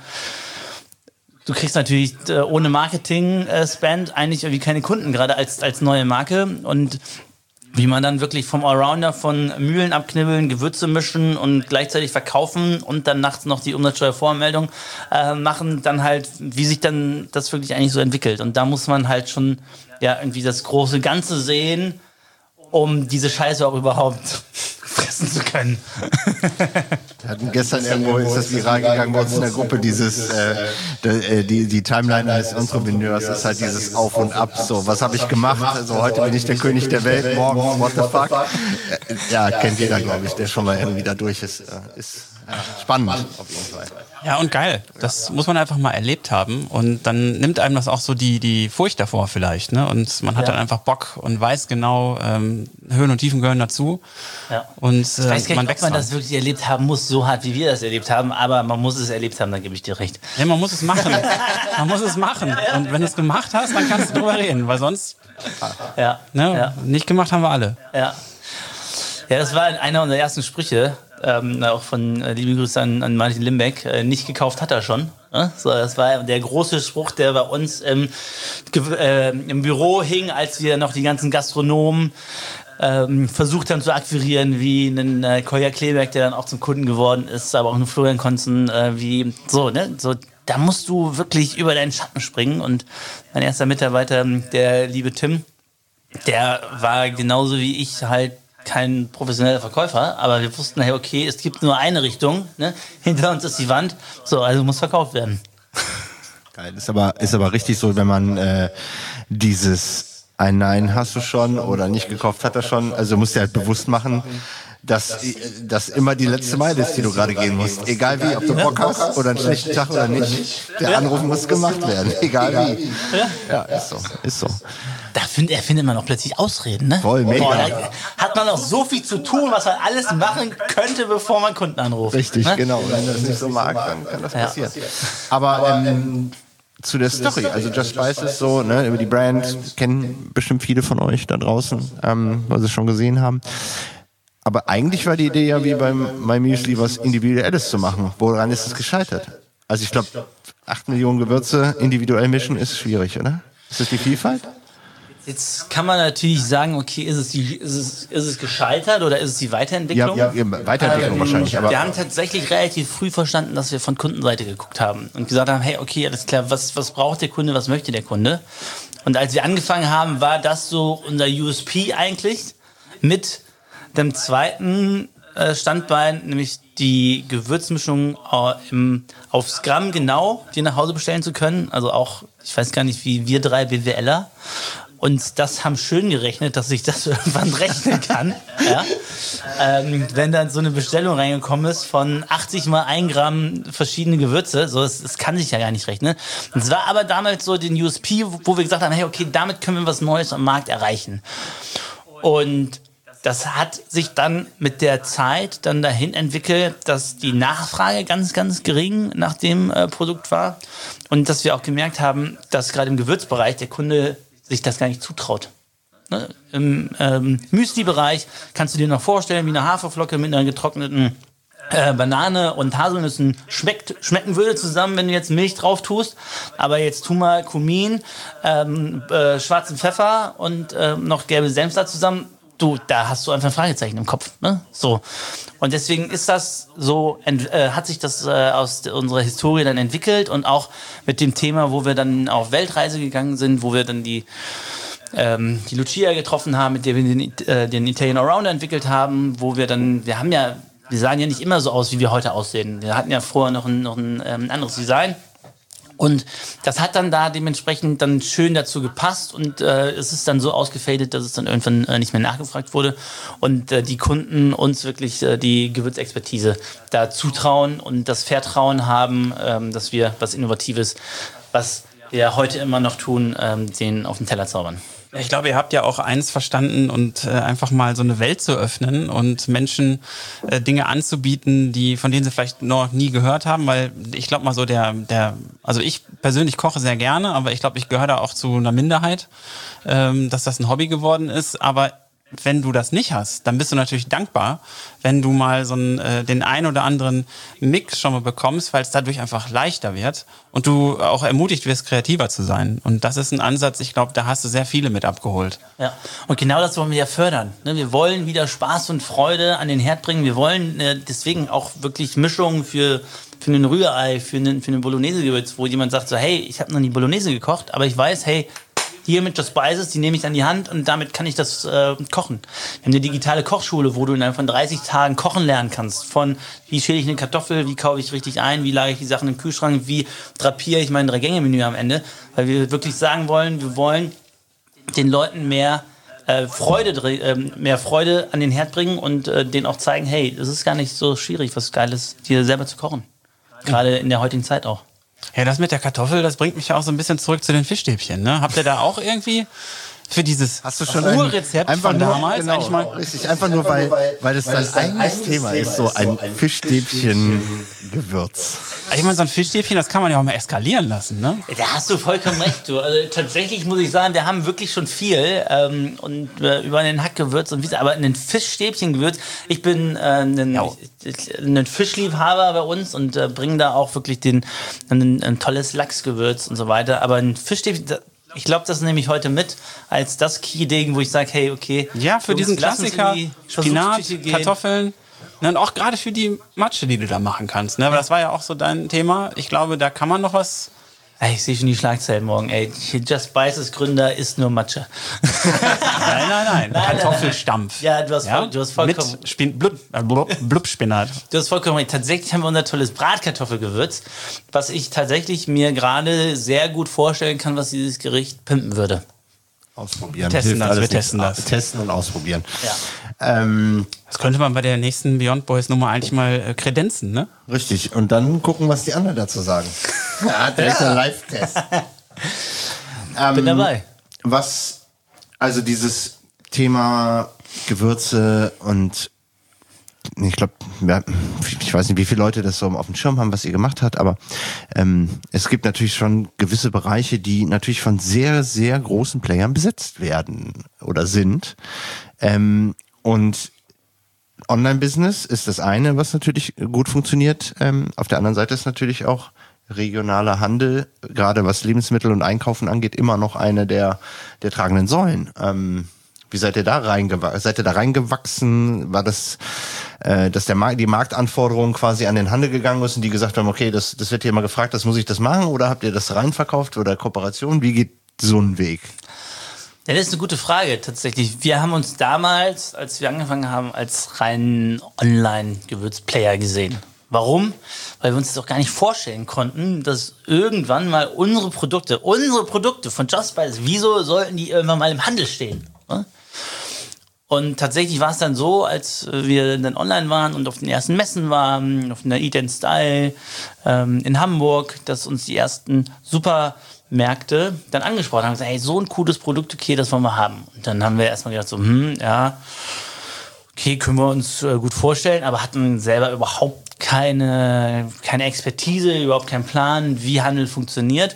du kriegst natürlich ohne Marketing-Spend eigentlich irgendwie keine Kunden, gerade als neue Marke und wie man dann wirklich vom Allrounder von Mühlen abknibbeln, Gewürze mischen und gleichzeitig verkaufen und dann nachts noch die Umsatzsteuervoranmeldung machen, dann halt, wie sich dann das wirklich eigentlich so entwickelt. Und da muss man halt schon irgendwie das große Ganze sehen, um diese Scheiße auch überhaupt fressen zu können. Wir hatten gestern irgendwo, ist das viral gegangen bei uns in der Gruppe, dieses, die Timeline eines Entrepreneurs ist halt dieses Auf und Ab, so, was habe ich gemacht, also heute bin ich der König der Welt, morgen, what the fuck. Ja, kennt jeder, glaube ich, der schon mal irgendwie da durch ist. Spannend, auf jeden Fall. Ja, und geil. Das muss man einfach mal erlebt haben. Und dann nimmt einem das auch so die Furcht davor vielleicht. Ne? Und man hat dann einfach Bock und weiß genau, Höhen und Tiefen gehören dazu. Ja. Und ich weiß gar man nicht, wächst ob man dran. das wirklich erlebt haben muss, so hart wie wir das erlebt haben. Aber man muss es erlebt haben, dann gebe ich dir recht. Ja, man muss es machen. Man muss es machen. Und wenn du es gemacht hast, dann kannst du drüber reden. Weil sonst, nicht gemacht haben wir alle. Ja, das war einer unserer ersten Sprüche. Auch von liebe Grüße an Martin Limbeck, nicht gekauft hat er schon. So, das war der große Spruch, der bei uns im Büro hing, als wir noch die ganzen Gastronomen versucht haben zu akquirieren, wie einen Kolja Kleberg, der dann auch zum Kunden geworden ist, aber auch einen Florian Konzen, so, da musst du wirklich über deinen Schatten springen. Und mein erster Mitarbeiter, der liebe Tim, der war genauso wie ich halt kein professioneller Verkäufer, aber wir wussten, hey, okay, es gibt nur eine Richtung, ne? Hinter uns ist die Wand, so, also muss verkauft werden. Geil, ist aber richtig so, wenn man dieses ein Nein hast du schon oder nicht gekauft hat er schon, also musst du halt bewusst machen, dass das immer die letzte Meile ist, die du gerade gehen musst. Egal wie, ob du Bock hast oder einen schlechten Tag oder nicht, der Anruf muss gemacht werden, egal wie. Ja, ist so. Da findet man auch plötzlich Ausreden, ne? Voll, mega. Boah, da hat man auch so viel zu tun, was man alles machen könnte, bevor man Kunden anruft. Richtig, ne? genau. Wenn du das nicht so magst, dann kann das passieren. Aber zu der Story, also Just Spices so, ne, über die Brand kennen bestimmt viele von euch da draußen, weil sie es schon gesehen haben. Aber eigentlich war die Idee ja wie beim My Müsli was Individuelles zu machen. Woran ist es gescheitert? Also ich glaube, 8 Millionen Gewürze individuell mischen ist schwierig, oder? Ist das die Vielfalt? Jetzt kann man natürlich sagen, okay, ist es gescheitert oder ist es die Weiterentwicklung? Ja, Weiterentwicklung wahrscheinlich. Aber wir haben tatsächlich relativ früh verstanden, dass wir von Kundenseite geguckt haben und gesagt haben, hey, okay, alles klar, was braucht der Kunde, was möchte der Kunde? Und als wir angefangen haben, war das so unser USP eigentlich mit dem zweiten Standbein, nämlich die Gewürzmischung aufs Gramm genau dir nach Hause bestellen zu können. Also auch, ich weiß gar nicht, wie wir 3 BWLer und das haben schön gerechnet, dass ich das irgendwann rechnen kann. Ja? Wenn dann so eine Bestellung reingekommen ist von 80 mal 1 Gramm verschiedene Gewürze, so das kann sich ja gar nicht rechnen. Und es war aber damals so den USP, wo wir gesagt haben, hey, okay, damit können wir was Neues am Markt erreichen. Und das hat sich dann mit der Zeit dann dahin entwickelt, dass die Nachfrage ganz, ganz gering nach dem Produkt war und dass wir auch gemerkt haben, dass gerade im Gewürzbereich der Kunde sich das gar nicht zutraut. Ne? Im Müsli-Bereich kannst du dir noch vorstellen, wie eine Haferflocke mit einer getrockneten Banane und Haselnüssen schmecken würde zusammen, wenn du jetzt Milch drauf tust. Aber jetzt tu mal Kumin, schwarzen Pfeffer und noch gelbe Senf da zusammen. Da hast du einfach ein Fragezeichen im Kopf. Ne? So. Und deswegen ist das so, hat sich das aus unserer Historie dann entwickelt und auch mit dem Thema, wo wir dann auf Weltreise gegangen sind, wo wir dann die Lucia getroffen haben, mit der wir den Italian Allrounder entwickelt haben, wo wir sahen ja nicht immer so aus, wie wir heute aussehen. Wir hatten ja vorher noch ein anderes Design. Und das hat dann da dementsprechend dann schön dazu gepasst und es ist dann so ausgefadet, dass es dann irgendwann nicht mehr nachgefragt wurde und die Kunden uns wirklich die Gewürzexpertise da zutrauen und das Vertrauen haben, dass wir was Innovatives, was wir heute immer noch tun, denen auf den Teller zaubern. Ich glaube, ihr habt ja auch eins verstanden und einfach mal so eine Welt zu öffnen und Menschen Dinge anzubieten, von denen sie vielleicht noch nie gehört haben, weil ich glaube mal so also ich persönlich koche sehr gerne, aber ich glaube, ich gehöre da auch zu einer Minderheit, dass das ein Hobby geworden ist, aber wenn du das nicht hast, dann bist du natürlich dankbar, wenn du mal so den ein oder anderen Mix schon mal bekommst, weil es dadurch einfach leichter wird und du auch ermutigt wirst, kreativer zu sein. Und das ist ein Ansatz, ich glaube, da hast du sehr viele mit abgeholt. Ja, und genau das wollen wir ja fördern. Wir wollen wieder Spaß und Freude an den Herd bringen. Wir wollen deswegen auch wirklich Mischungen für einen Rührei, für einen Bolognese-Gewürz, wo jemand sagt so, hey, ich habe noch nie Bolognese gekocht, aber ich weiß, hey, hier mit Just Spices, die nehme ich an die Hand und damit kann ich das kochen. Wir haben eine digitale Kochschule, wo du innerhalb von 30 Tagen kochen lernen kannst. Von wie schäle ich eine Kartoffel, wie kaufe ich richtig ein, wie lagere ich die Sachen im Kühlschrank, wie drapiere ich mein 3-Gänge-Menü am Ende. Weil wir wirklich sagen wollen, wir wollen den Leuten mehr Freude an den Herd bringen und denen auch zeigen, hey, es ist gar nicht so schwierig, was Geiles, dir selber zu kochen. Gerade in der heutigen Zeit auch. Ja, das mit der Kartoffel, das bringt mich ja auch so ein bisschen zurück zu den Fischstäbchen. Ne? Habt ihr da auch irgendwie für dieses Urrezept von damals? Genau, eigentlich mal richtig, einfach nur, weil das dein eigenes Thema ist, so ein Fischstäbchen-Gewürz. Ich meine, so ein Fischstäbchen, das kann man ja auch mal eskalieren lassen, ne? Da hast du vollkommen recht, du. Also tatsächlich muss ich sagen, wir haben wirklich schon viel über den Hackgewürz und aber ein Fischstäbchengewürz. Ich bin ein Fischliebhaber bei uns und bringe da auch wirklich ein tolles Lachsgewürz und so weiter. Aber ein Fischstäbchen, ich glaube, das nehme ich heute mit als das Key-Ding, wo ich sage, hey, okay. Ja, für diesen Klassiker, Spinat, Kartoffeln. Und auch gerade für die Matsche, die du da machen kannst. Ne? Aber das war ja auch so dein Thema. Ich glaube, da kann man noch was... Ich sehe schon die Schlagzeilen morgen. Ey, Just Spices Gründer ist nur Matsche. Nein. Kartoffelstampf. Ja, du hast vollkommen... Mit Blubspinat. Du hast vollkommen recht. Tatsächlich haben wir unser tolles Bratkartoffelgewürz, was ich tatsächlich mir gerade sehr gut vorstellen kann, was dieses Gericht pimpen würde. Ausprobieren. Wir testen das. Testen und ausprobieren. Ja. Das könnte man bei der nächsten Beyond Boys Nummer eigentlich mal kredenzen, ne? Richtig. Und dann gucken, was die anderen dazu sagen. Direkt ein Live-Test. Bin dabei. Also dieses Thema Gewürze und ich glaube, ich weiß nicht, wie viele Leute das so auf dem Schirm haben, was ihr gemacht habt, aber es gibt natürlich schon gewisse Bereiche, die natürlich von sehr, sehr großen Playern besetzt werden oder sind. Und Online-Business ist das eine, was natürlich gut funktioniert. Auf der anderen Seite ist natürlich auch regionaler Handel, gerade was Lebensmittel und Einkaufen angeht, immer noch eine der tragenden Säulen. Wie seid ihr da reingewachsen? War das, dass die Marktanforderung quasi an den Handel gegangen ist und die gesagt haben, okay, das wird hier mal gefragt, das muss ich das machen? Oder habt ihr das reinverkauft oder Kooperation? Wie geht so ein Weg? Ja, das ist eine gute Frage tatsächlich. Wir haben uns damals, als wir angefangen haben, als rein Online-Gewürzplayer gesehen. Warum? Weil wir uns das auch gar nicht vorstellen konnten, dass irgendwann mal unsere Produkte von Just Spice, wieso sollten die irgendwann mal im Handel stehen? Und tatsächlich war es dann so, als wir dann online waren und auf den ersten Messen waren, auf einer Eat and Style in Hamburg, dass uns die ersten Supermärkte dann angesprochen haben und gesagt, hey, so ein cooles Produkt, okay, das wollen wir haben. Und dann haben wir erstmal gedacht so, ja, okay, können wir uns gut vorstellen, aber hatten selber überhaupt keine Expertise, überhaupt keinen Plan, wie Handel funktioniert.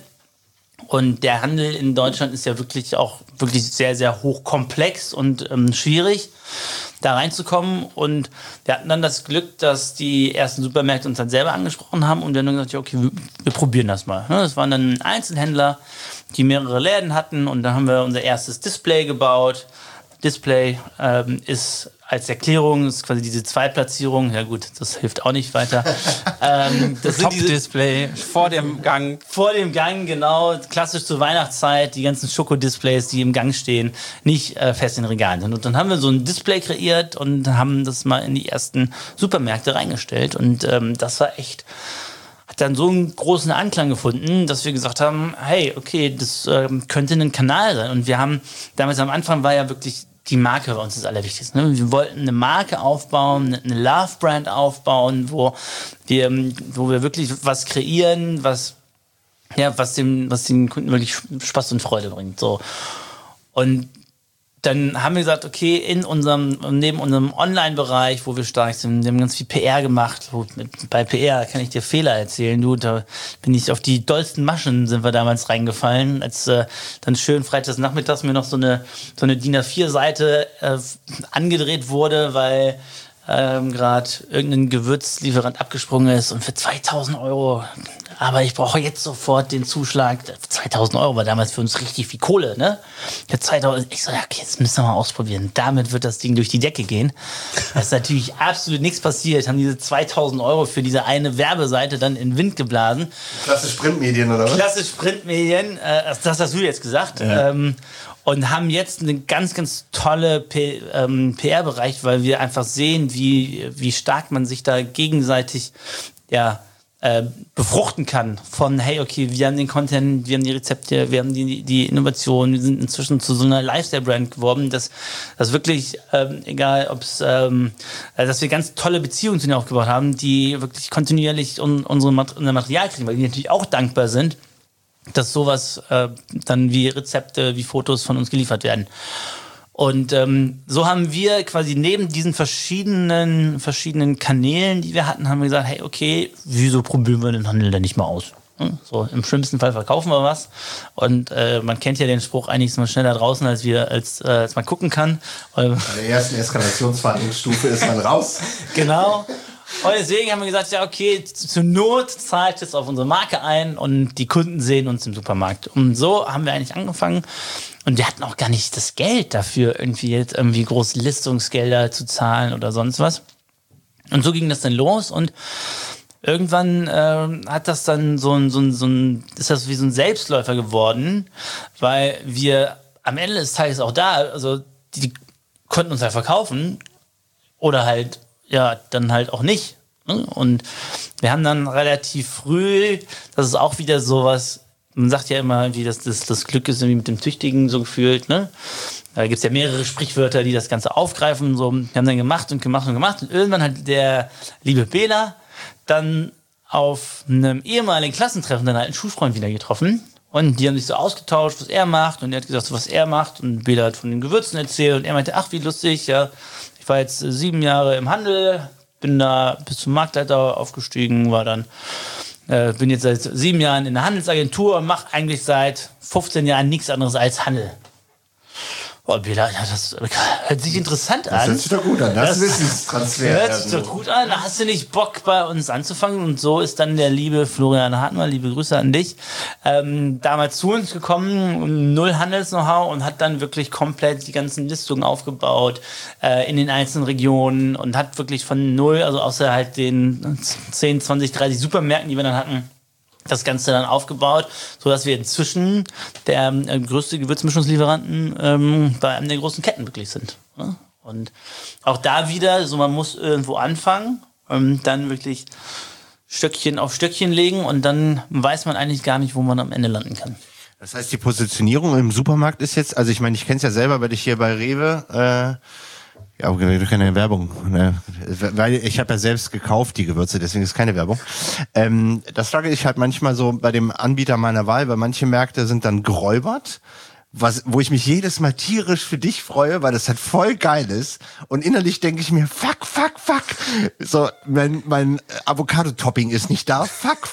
Und der Handel in Deutschland ist ja wirklich sehr, sehr hochkomplex und schwierig, da reinzukommen. Und wir hatten dann das Glück, dass die ersten Supermärkte uns dann selber angesprochen haben und wir haben dann gesagt, ja, okay, wir probieren das mal. Das waren dann Einzelhändler, die mehrere Läden hatten und dann haben wir unser erstes Display gebaut. Display ist als Erklärung, ist quasi diese Zweitplatzierung. Ja gut, das hilft auch nicht weiter. Das Top-Display vor dem Gang. Vor dem Gang, genau. Klassisch zur Weihnachtszeit, die ganzen Schokodisplays, die im Gang stehen, nicht fest in Regalen sind. Und dann haben wir so ein Display kreiert und haben das mal in die ersten Supermärkte reingestellt. Und das war echt... hat dann so einen großen Anklang gefunden, dass wir gesagt haben, hey, okay, das könnte ein Kanal sein. Und wir haben, damals am Anfang war ja wirklich die Marke bei uns das Allerwichtigste. Ne? Wir wollten eine Marke aufbauen, eine Love-Brand aufbauen, wo wir wirklich was kreieren, was den Kunden wirklich Spaß und Freude bringt. So. Und dann haben wir gesagt, okay, neben unserem Online-Bereich, wo wir stark sind, wir haben ganz viel PR gemacht. Bei PR kann ich dir Fehler erzählen. Da bin ich auf die dollsten Maschen sind wir damals reingefallen, als dann schön freitags nachmittags mir noch so eine DIN A4-Seite angedreht wurde, weil gerade irgendein Gewürzlieferant abgesprungen ist und für 2.000 €, aber ich brauche jetzt sofort den Zuschlag. 2.000 € war damals für uns richtig viel Kohle, ne? Ich so, ja, okay, jetzt müssen wir mal ausprobieren. Damit wird das Ding durch die Decke gehen. Da ist natürlich absolut nichts passiert. Haben diese 2.000 € für diese eine Werbeseite dann in den Wind geblasen. Klassisch Printmedien, oder was? Klassisch Printmedien, das hast du jetzt gesagt. Ja. Und haben jetzt eine ganz, ganz tolle PR-Bereich, weil wir einfach sehen, wie stark man sich da gegenseitig befruchten kann. Von, hey, okay, wir haben den Content, wir haben die Rezepte, wir haben die Innovation, wir sind inzwischen zu so einer Lifestyle-Brand geworden, dass wirklich, egal ob es, dass wir ganz tolle Beziehungen zu denen aufgebaut haben, die wirklich kontinuierlich unser Material kriegen, weil die natürlich auch dankbar sind, dass sowas dann wie Rezepte, wie Fotos von uns geliefert werden. Und so haben wir quasi neben diesen verschiedenen Kanälen, die wir hatten, haben wir gesagt, hey, okay, wieso probieren wir den Handel denn nicht mal aus? So, im schlimmsten Fall verkaufen wir was. Und man kennt ja den Spruch, eigentlich ist man schneller draußen, als man gucken kann. Bei der ersten Eskalationsverhandlungsstufe ist man raus. Genau. Und deswegen haben wir gesagt, ja, okay, zur Not zahlt es auf unsere Marke ein und die Kunden sehen uns im Supermarkt. Und so haben wir eigentlich angefangen. Und wir hatten auch gar nicht das Geld dafür, irgendwie groß Listungsgelder zu zahlen oder sonst was. Und so ging das dann los und irgendwann hat das dann ist das wie so ein Selbstläufer geworden, weil wir am Ende des Tages auch also die konnten uns halt verkaufen oder halt dann halt auch nicht. Und wir haben dann relativ früh, das ist auch wieder sowas, man sagt ja immer, wie das Glück ist irgendwie mit dem Tüchtigen so gefühlt, ne? Da gibt es ja mehrere Sprichwörter, die das Ganze aufgreifen. So, wir haben dann gemacht und irgendwann hat der liebe Bela dann auf einem ehemaligen Klassentreffen seinen alten Schulfreund wieder getroffen. Und die haben sich so ausgetauscht, was er macht. Und er hat gesagt, so, was er macht. Und Bela hat von den Gewürzen erzählt. Und er meinte, ach, wie lustig, ja. Ich war jetzt 7 Jahre im Handel, bin da bis zum Marktleiter aufgestiegen, bin jetzt seit 7 Jahren in der Handelsagentur und mache eigentlich seit 15 Jahren nichts anderes als Handel. Oh, Bela, ja, das hört sich interessant an. Das hört sich doch gut an. Das Wissenstransfer. Hört sich doch gut an. Hast du nicht Bock, bei uns anzufangen? Und so ist dann der liebe Florian Hartmann, liebe Grüße an dich, damals zu uns gekommen, null Handels-Know-how und hat dann wirklich komplett die ganzen Listungen aufgebaut in den einzelnen Regionen und hat wirklich von null, also außer halt den 10, 20, 30 Supermärkten, die wir dann hatten, das Ganze dann aufgebaut, so dass wir inzwischen der größte Gewürzmischungslieferanten bei einem der großen Ketten wirklich sind. Ne? Und auch da wieder, so man muss irgendwo anfangen, dann wirklich Stöckchen auf Stöckchen legen und dann weiß man eigentlich gar nicht, wo man am Ende landen kann. Das heißt, die Positionierung im Supermarkt ist jetzt, also ich meine, ich kenne es ja selber, weil ich hier bei Rewe ja, keine Werbung, ne? Weil ich habe ja selbst gekauft die Gewürze, deswegen ist keine Werbung. Das frage ich halt manchmal so bei dem Anbieter meiner Wahl, weil manche Märkte sind dann geräubert, wo ich mich jedes Mal tierisch für dich freue, weil das halt voll geil ist. Und innerlich denke ich mir, fuck. So, mein Avocado-Topping ist nicht da. Fuck.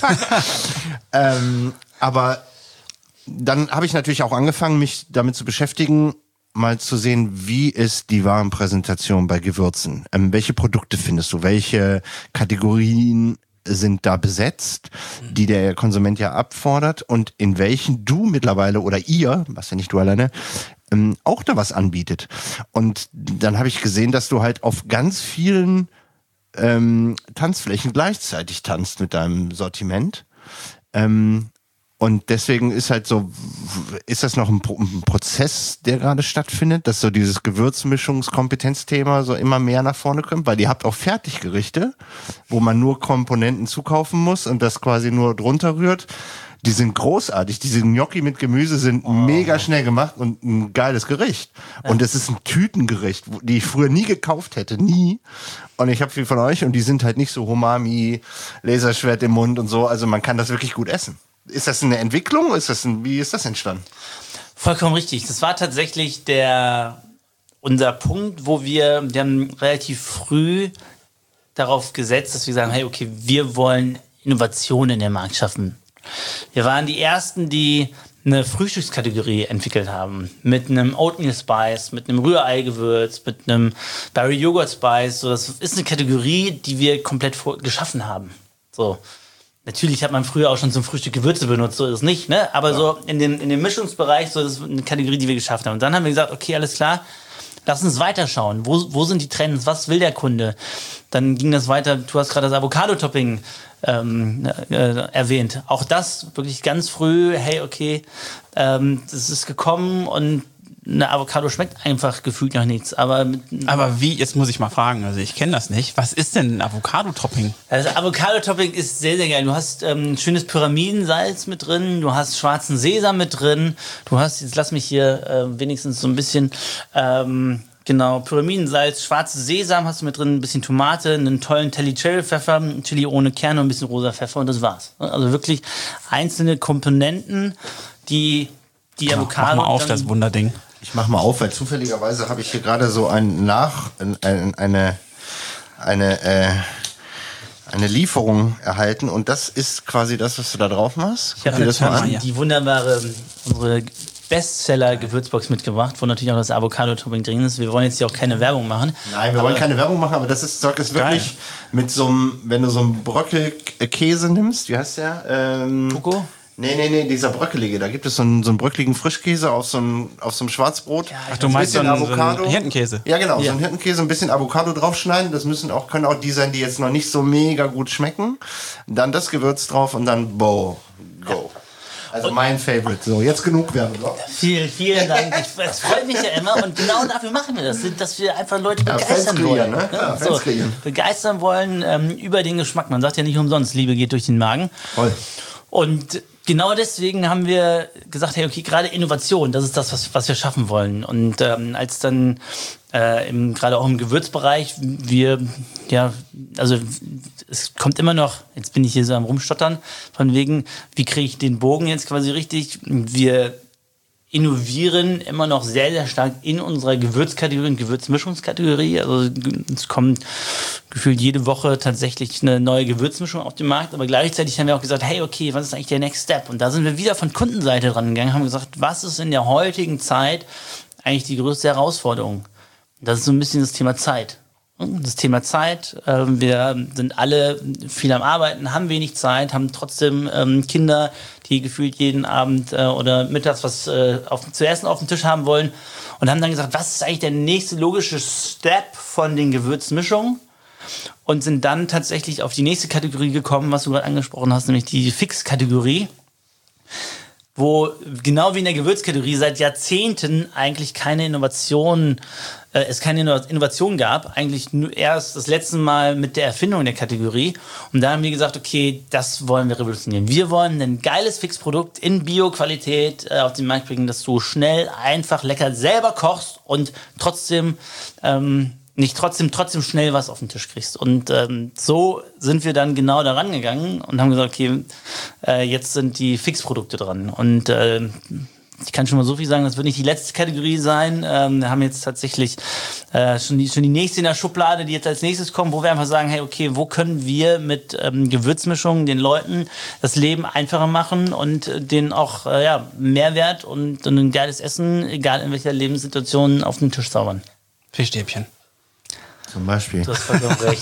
Aber dann habe ich natürlich auch angefangen, mich damit zu beschäftigen, mal zu sehen, wie ist die Warenpräsentation bei Gewürzen? Welche Produkte findest du? Welche Kategorien sind da besetzt, die der Konsument ja abfordert und in welchen du mittlerweile oder ihr, was ja nicht du alleine, auch da was anbietet. Und dann habe ich gesehen, dass du halt auf ganz vielen Tanzflächen gleichzeitig tanzt mit deinem Sortiment. Und deswegen ist halt so, ist das noch ein Prozess, der gerade stattfindet, dass so dieses Gewürzmischungskompetenzthema so immer mehr nach vorne kommt? Weil ihr habt auch Fertiggerichte, wo man nur Komponenten zukaufen muss und das quasi nur drunter rührt. Die sind großartig. Diese Gnocchi mit Gemüse sind mega schnell gemacht und ein geiles Gericht. Und es ist ein Tütengericht, die ich früher nie gekauft hätte. Nie. Und ich habe viel von euch und die sind halt nicht so Umami, Laserschwert im Mund und so. Also man kann das wirklich gut essen. Ist das eine Entwicklung? Wie ist das entstanden? Vollkommen richtig. Das war tatsächlich unser Punkt, wo wir haben relativ früh darauf gesetzt, dass wir sagen, hey, okay, wir wollen Innovation in der Markt schaffen. Wir waren die Ersten, die eine Frühstückskategorie entwickelt haben. Mit einem Oatmeal Spice, mit einem Rührei-Gewürz, mit einem Berry Yogurt Spice. So, das ist eine Kategorie, die wir komplett geschaffen haben. So. Natürlich hat man früher auch schon zum Frühstück Gewürze benutzt, so ist es nicht, ne? Aber so in dem Mischungsbereich, so das ist eine Kategorie, die wir geschafft haben. Und dann haben wir gesagt, okay, alles klar, lass uns weiterschauen. Wo sind die Trends? Was will der Kunde? Dann ging das weiter, du hast gerade das Avocado-Topping erwähnt. Auch das wirklich ganz früh, hey, okay, das ist gekommen und eine Avocado schmeckt einfach gefühlt nach nichts. Aber wie, jetzt muss ich mal fragen, also ich kenne das nicht. Was ist denn ein Avocado-Topping? Das Avocado-Topping ist sehr, sehr geil. Du hast schönes Pyramidensalz mit drin, du hast schwarzen Sesam mit drin, du hast, jetzt lass mich hier wenigstens so ein bisschen, genau, Pyramidensalz, schwarzes Sesam hast du mit drin, ein bisschen Tomate, einen tollen Cherry-Pfeffer, Chili ohne Kerne und ein bisschen rosa Pfeffer und das war's. Also wirklich einzelne Komponenten, die Avocado... Mach mal auf, das Wunderding. Ich mach mal auf, weil zufälligerweise habe ich hier gerade so eine Lieferung erhalten und das ist quasi das, was du da drauf machst. Ich habe die wunderbare, unsere Bestseller-Gewürzbox mitgebracht, wo natürlich auch das Avocado-Topping drin ist. Wir wollen jetzt hier auch keine Werbung machen. Nein, wir wollen keine Werbung machen, aber das Zeug ist wirklich geil. Mit so einem, wenn du so einen Bröckelkäse nimmst, wie heißt der? Coco? Nee, dieser bröckelige. Da gibt es so einen bröckeligen Frischkäse auf so einem Schwarzbrot. Ja, ach, du meinst so einen Hirtenkäse? Ja, genau. Ja. So einen Hirtenkäse, ein bisschen Avocado draufschneiden. Das können auch die sein, die jetzt noch nicht so mega gut schmecken. Dann das Gewürz drauf und dann go. Ja. Also mein Favorite. So, jetzt genug Werbung. Vielen Dank. Es freut mich ja immer und genau dafür machen wir das, dass wir einfach Leute begeistern wollen. Ne? Ja, so, begeistern wollen über den Geschmack. Man sagt ja nicht umsonst, Liebe geht durch den Magen. Voll. Und genau deswegen haben wir gesagt, hey, okay, gerade Innovation, das ist das, was wir schaffen wollen. Und als dann gerade auch im Gewürzbereich, also es kommt immer noch, jetzt bin ich hier so am Rumstottern, von wegen, wie kriege ich den Bogen jetzt quasi richtig? Wir innovieren immer noch sehr, sehr stark in unserer Gewürzkategorie und Gewürzmischungskategorie. Also es kommt gefühlt jede Woche tatsächlich eine neue Gewürzmischung auf den Markt, aber gleichzeitig haben wir auch gesagt, hey, okay, was ist eigentlich der Next Step? Und da sind wir wieder von Kundenseite dran gegangen, haben gesagt, was ist in der heutigen Zeit eigentlich die größte Herausforderung. Das ist so ein bisschen das Thema Zeit. Das Thema Zeit. Wir sind alle viel am Arbeiten, haben wenig Zeit, haben trotzdem Kinder, die gefühlt jeden Abend oder mittags was zu essen auf dem Tisch haben wollen und haben dann gesagt, was ist eigentlich der nächste logische Step von den Gewürzmischungen? Und sind dann tatsächlich auf die nächste Kategorie gekommen, was du gerade angesprochen hast, nämlich die Fix-Kategorie, wo genau wie in der Gewürzkategorie seit Jahrzehnten eigentlich keine Innovation gab, eigentlich nur erst das letzte Mal mit der Erfindung der Kategorie. Und da haben wir gesagt, okay, das wollen wir revolutionieren. Wir wollen ein geiles Fixprodukt in Bio-Qualität auf den Markt bringen, dass du schnell, einfach, lecker selber kochst und trotzdem trotzdem schnell was auf den Tisch kriegst. Und so sind wir dann genau daran gegangen und haben gesagt, okay, jetzt sind die Fixprodukte dran. Und ich kann schon mal so viel sagen, das wird nicht die letzte Kategorie sein. Wir haben jetzt tatsächlich schon die nächste in der Schublade, die jetzt als nächstes kommt, wo wir einfach sagen, hey, okay, wo können wir mit Gewürzmischungen den Leuten das Leben einfacher machen und denen auch Mehrwert und ein geiles Essen, egal in welcher Lebenssituation, auf den Tisch zaubern. Fischstäbchen. Zum Beispiel. Du hast vollkommen recht.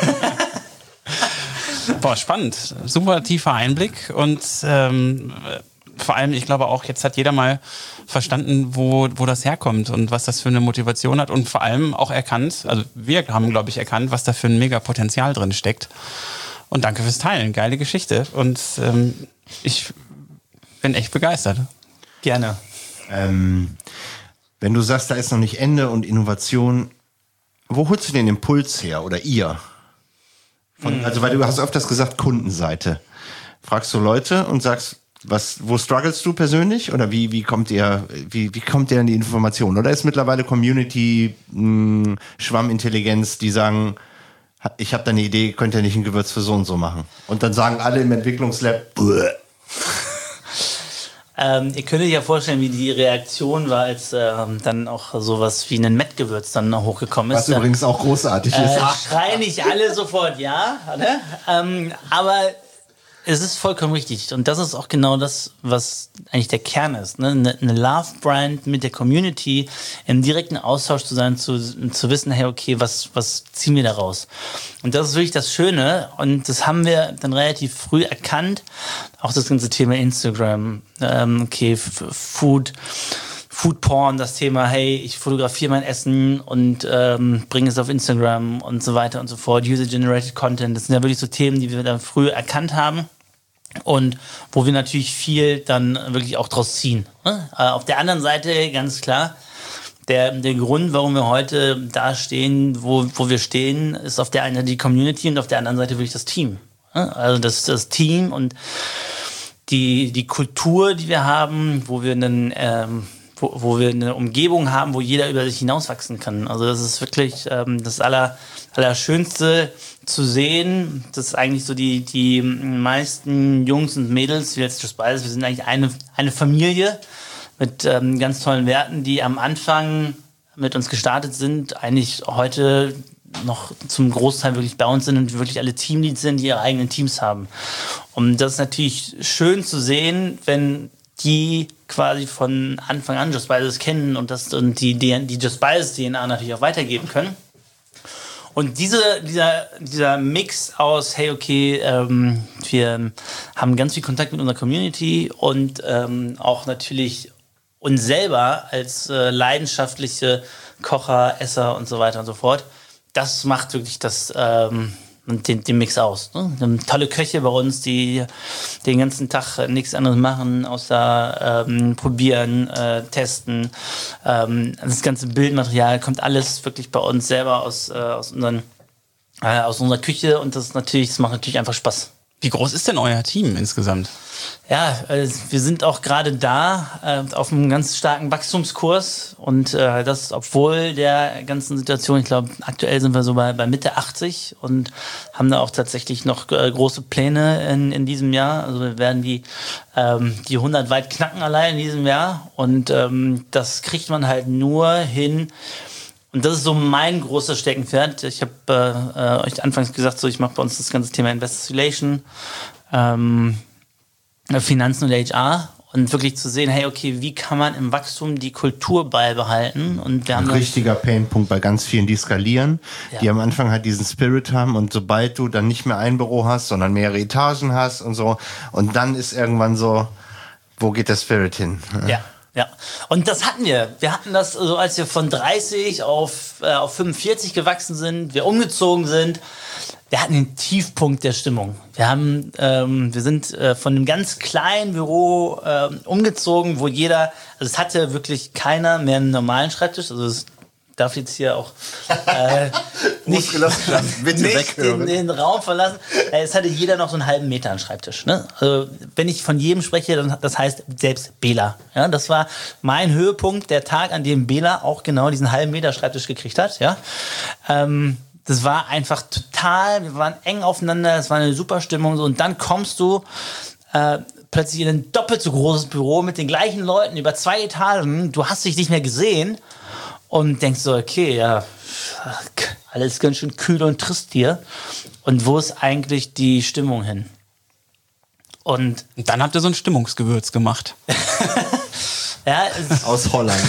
Boah, spannend. Super tiefer Einblick und vor allem, ich glaube auch, jetzt hat jeder mal verstanden, wo das herkommt und was das für eine Motivation hat und vor allem auch erkannt, also wir haben, glaube ich, erkannt, was da für ein mega Potenzial drin steckt. Und danke fürs Teilen. Geile Geschichte. Und ich bin echt begeistert. Gerne. Wenn du sagst, da ist noch nicht Ende und Innovation, wo holst du den Impuls her oder ihr? Also, weil du hast öfters gesagt, Kundenseite. Fragst du Leute und sagst, wo strugglest du persönlich? Oder wie kommt ihr an die Information? Oder ist mittlerweile Community Schwammintelligenz, die sagen, ich habe da eine Idee, könnt ihr nicht ein Gewürz für so und so machen? Und dann sagen alle im Entwicklungslab, ihr könnt euch ja vorstellen, wie die Reaktion war, als dann auch sowas wie ein Mettgewürz dann hochgekommen ist. Was übrigens auch großartig ist. Schreien nicht alle sofort ja, ne? Aber es ist vollkommen richtig. Und das ist auch genau das, was eigentlich der Kern ist. Ne? Eine Love-Brand mit der Community im direkten Austausch zu sein, zu wissen, hey, okay, was ziehen wir da raus? Und das ist wirklich das Schöne. Und das haben wir dann relativ früh erkannt. Auch das ganze Thema Instagram, Food Porn, das Thema, hey, ich fotografiere mein Essen und bringe es auf Instagram und so weiter und so fort. User-Generated Content, das sind ja wirklich so Themen, die wir dann früh erkannt haben und wo wir natürlich viel dann wirklich auch draus ziehen. Auf der anderen Seite, ganz klar, der Grund, warum wir heute da stehen, wo wir stehen, ist auf der einen Seite die Community und auf der anderen Seite wirklich das Team. Also das Team und die Kultur, die wir haben, wo wir wo wir eine Umgebung haben, wo jeder über sich hinauswachsen kann. Also das ist wirklich das Allerschönste zu sehen. Das ist eigentlich so die meisten Jungs und Mädels, wie jetzt Just Spices, wir sind eigentlich eine Familie mit ganz tollen Werten, die am Anfang mit uns gestartet sind, eigentlich heute noch zum Großteil wirklich bei uns sind und wirklich alle Teamleads sind, die ihre eigenen Teams haben. Und das ist natürlich schön zu sehen, wenn die quasi von Anfang an Just Spices kennen und die Just Spices DNA natürlich auch weitergeben können. Und dieser Mix aus, hey, okay, wir haben ganz viel Kontakt mit unserer Community und auch natürlich uns selber als leidenschaftliche Kocher, Esser und so weiter und so fort, das macht wirklich den Mix aus. Ne? Wir haben tolle Köche bei uns, die den ganzen Tag nichts anderes machen, außer probieren, testen. Das ganze Bildmaterial kommt alles wirklich bei uns selber aus unserer Küche und das macht natürlich einfach Spaß. Wie groß ist denn euer Team insgesamt? Ja, wir sind auch gerade da auf einem ganz starken Wachstumskurs und das obwohl der ganzen Situation, ich glaube, aktuell sind wir so bei Mitte 80 und haben da auch tatsächlich noch große Pläne in diesem Jahr. Also wir werden die 100 weit knacken allein in diesem Jahr und das kriegt man halt nur hin. Und das ist so mein großer Steckenpferd. Ich habe euch anfangs gesagt, ich mache bei uns das ganze Thema Investor Relation, Finanzen und HR. und wirklich zu sehen, hey, okay, wie kann man im Wachstum die Kultur beibehalten? Und wir haben ein richtiger Painpunkt bei ganz vielen, die skalieren, die am Anfang halt diesen Spirit haben und sobald du dann nicht mehr ein Büro hast, sondern mehrere Etagen hast und so und dann ist irgendwann so, wo geht der Spirit hin? Ja. Und das hatten wir. Wir hatten das, so als wir von 30 auf 45 gewachsen sind, wir umgezogen sind. Wir hatten den Tiefpunkt der Stimmung. Wir sind von einem ganz kleinen Büro umgezogen, wo jeder, also es hatte wirklich keiner mehr einen normalen Schreibtisch. Also es darf jetzt hier auch nicht den Raum verlassen. Es hatte jeder noch so einen halben Meter an Schreibtisch. Ne? Also wenn ich von jedem spreche, dann das heißt selbst Bela. Ja? Das war mein Höhepunkt, der Tag, an dem Bela auch genau diesen halben Meter Schreibtisch gekriegt hat. Ja? Das war einfach total, wir waren eng aufeinander, es war eine super Stimmung. Und dann kommst du plötzlich in ein doppelt so großes Büro mit den gleichen Leuten über 2 Etagen. Du hast dich nicht mehr gesehen. Und denkst so, okay, ja, alles ganz schön kühl und trist hier. Und wo ist eigentlich die Stimmung hin? Und dann habt ihr so ein Stimmungsgewürz gemacht. Ja, aus Holland.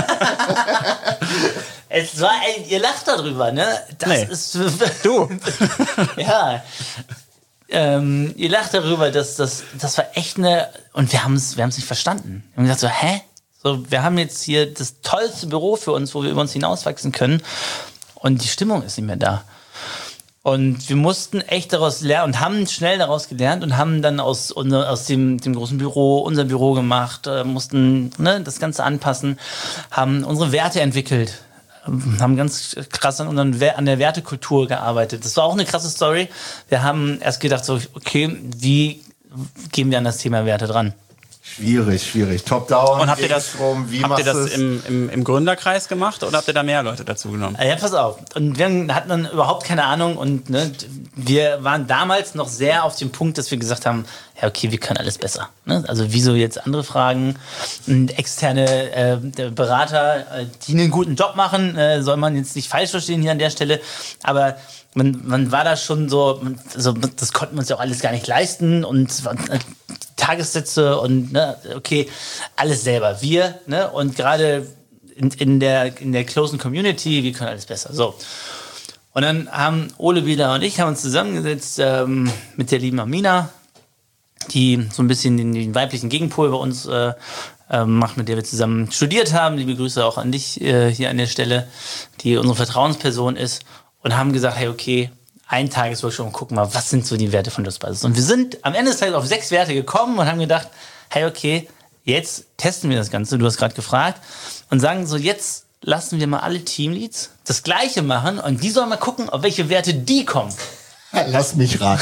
Es war, ihr lacht darüber, ne? Das ist du. Ja. Ihr lacht darüber, das war echt eine. Und wir haben es nicht verstanden. Wir haben gesagt so, hä? So, wir haben jetzt hier das tollste Büro für uns, wo wir über uns hinauswachsen können. Und die Stimmung ist nicht mehr da. Und wir mussten echt daraus lernen und haben schnell daraus gelernt und haben dann aus dem großen Büro unser Büro gemacht, mussten das Ganze anpassen, haben unsere Werte entwickelt, haben ganz krass an der Wertekultur gearbeitet. Das war auch eine krasse Story. Wir haben erst gedacht, so, okay, wie gehen wir an das Thema Werte dran? Schwierig. Top-down. Und habt ihr das im Gründerkreis gemacht oder habt ihr da mehr Leute dazu genommen? Ja, pass auf. Und wir hatten dann überhaupt keine Ahnung und wir waren damals noch sehr auf dem Punkt, dass wir gesagt haben, ja okay, wir können alles besser. Also wieso jetzt andere Fragen? Externe Berater, die einen guten Job machen, soll man jetzt nicht falsch verstehen hier an der Stelle, aber man war da schon so, das konnten wir uns ja auch alles gar nicht leisten und Tagessätze und okay, alles selber. Wir, und gerade in der closen Community, wir können alles besser. So. Und dann haben Ole Bieler und ich uns zusammengesetzt mit der lieben Amina, die so ein bisschen den weiblichen Gegenpol bei uns macht, mit der wir zusammen studiert haben. Liebe Grüße auch an dich hier an der Stelle, die unsere Vertrauensperson ist. Und haben gesagt, hey, okay, ein Tagesworkshop und gucken mal, was sind so die Werte von Just Spices. Und wir sind am Ende des Tages auf 6 Werte gekommen und haben gedacht, hey, okay, jetzt testen wir das Ganze, du hast gerade gefragt, und sagen so, jetzt lassen wir mal alle Teamleads das Gleiche machen und die sollen mal gucken, auf welche Werte die kommen. Lass mich raten.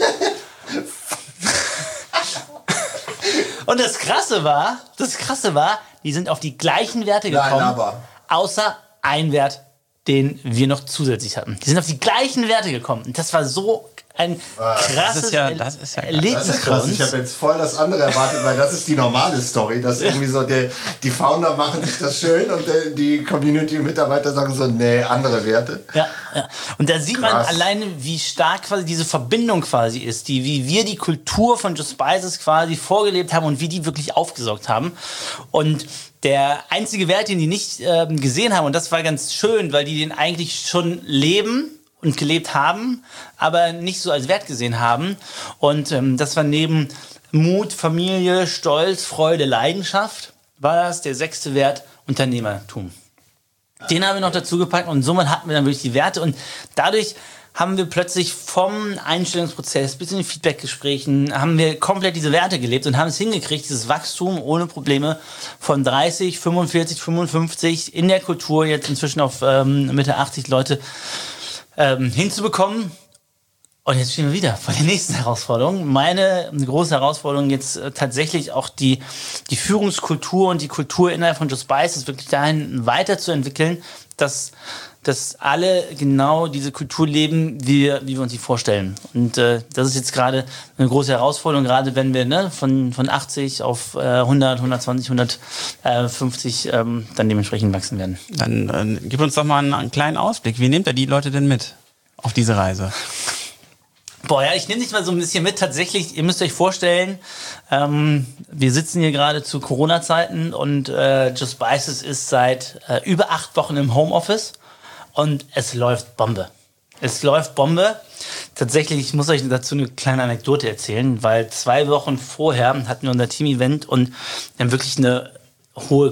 Und das Krasse war, die sind auf die gleichen Werte gekommen, außer ein Wert, den wir noch zusätzlich hatten. Die sind auf die gleichen Werte gekommen. Und das war so ein krasses Erlebnis für uns. Ich habe jetzt voll das andere erwartet, weil das ist die normale Story, dass irgendwie so die Founder machen sich das schön und die Community-Mitarbeiter sagen so, nee, andere Werte. Ja. Und da sieht man alleine, wie stark quasi diese Verbindung quasi ist, wie wir die Kultur von Just Spices quasi vorgelebt haben und wie die wirklich aufgesaugt haben. Und der einzige Wert, den die nicht gesehen haben, und das war ganz schön, weil die den eigentlich schon leben und gelebt haben, aber nicht so als Wert gesehen haben. Und das war neben Mut, Familie, Stolz, Freude, Leidenschaft, war das der 6. Wert, Unternehmertum. Den haben wir noch dazu gepackt und somit hatten wir dann wirklich die Werte. Und dadurch haben wir plötzlich vom Einstellungsprozess bis in den Feedbackgesprächen haben wir komplett diese Werte gelebt und haben es hingekriegt, dieses Wachstum ohne Probleme von 30, 45, 55 in der Kultur jetzt inzwischen auf Mitte 80 Leute hinzubekommen. Und jetzt stehen wir wieder vor der nächsten Herausforderung. Meine große Herausforderung jetzt tatsächlich auch die Führungskultur und die Kultur innerhalb von Just Spices wirklich dahin weiterzuentwickeln, dass alle genau diese Kultur leben, wie wir uns die vorstellen. Und das ist jetzt gerade eine große Herausforderung, gerade wenn wir von 80 auf 100, 120, 150 dann dementsprechend wachsen werden. Dann gib uns doch mal einen kleinen Ausblick. Wie nehmt ihr die Leute denn mit auf diese Reise? Boah, ja, ich nehme dich mal so ein bisschen mit. Tatsächlich, ihr müsst euch vorstellen, wir sitzen hier gerade zu Corona-Zeiten und Just Spices ist seit über 8 Wochen im Homeoffice und es läuft Bombe. Es läuft Bombe. Tatsächlich, ich muss euch dazu eine kleine Anekdote erzählen, weil 2 Wochen vorher hatten wir unser Team-Event und wir haben wirklich eine hohe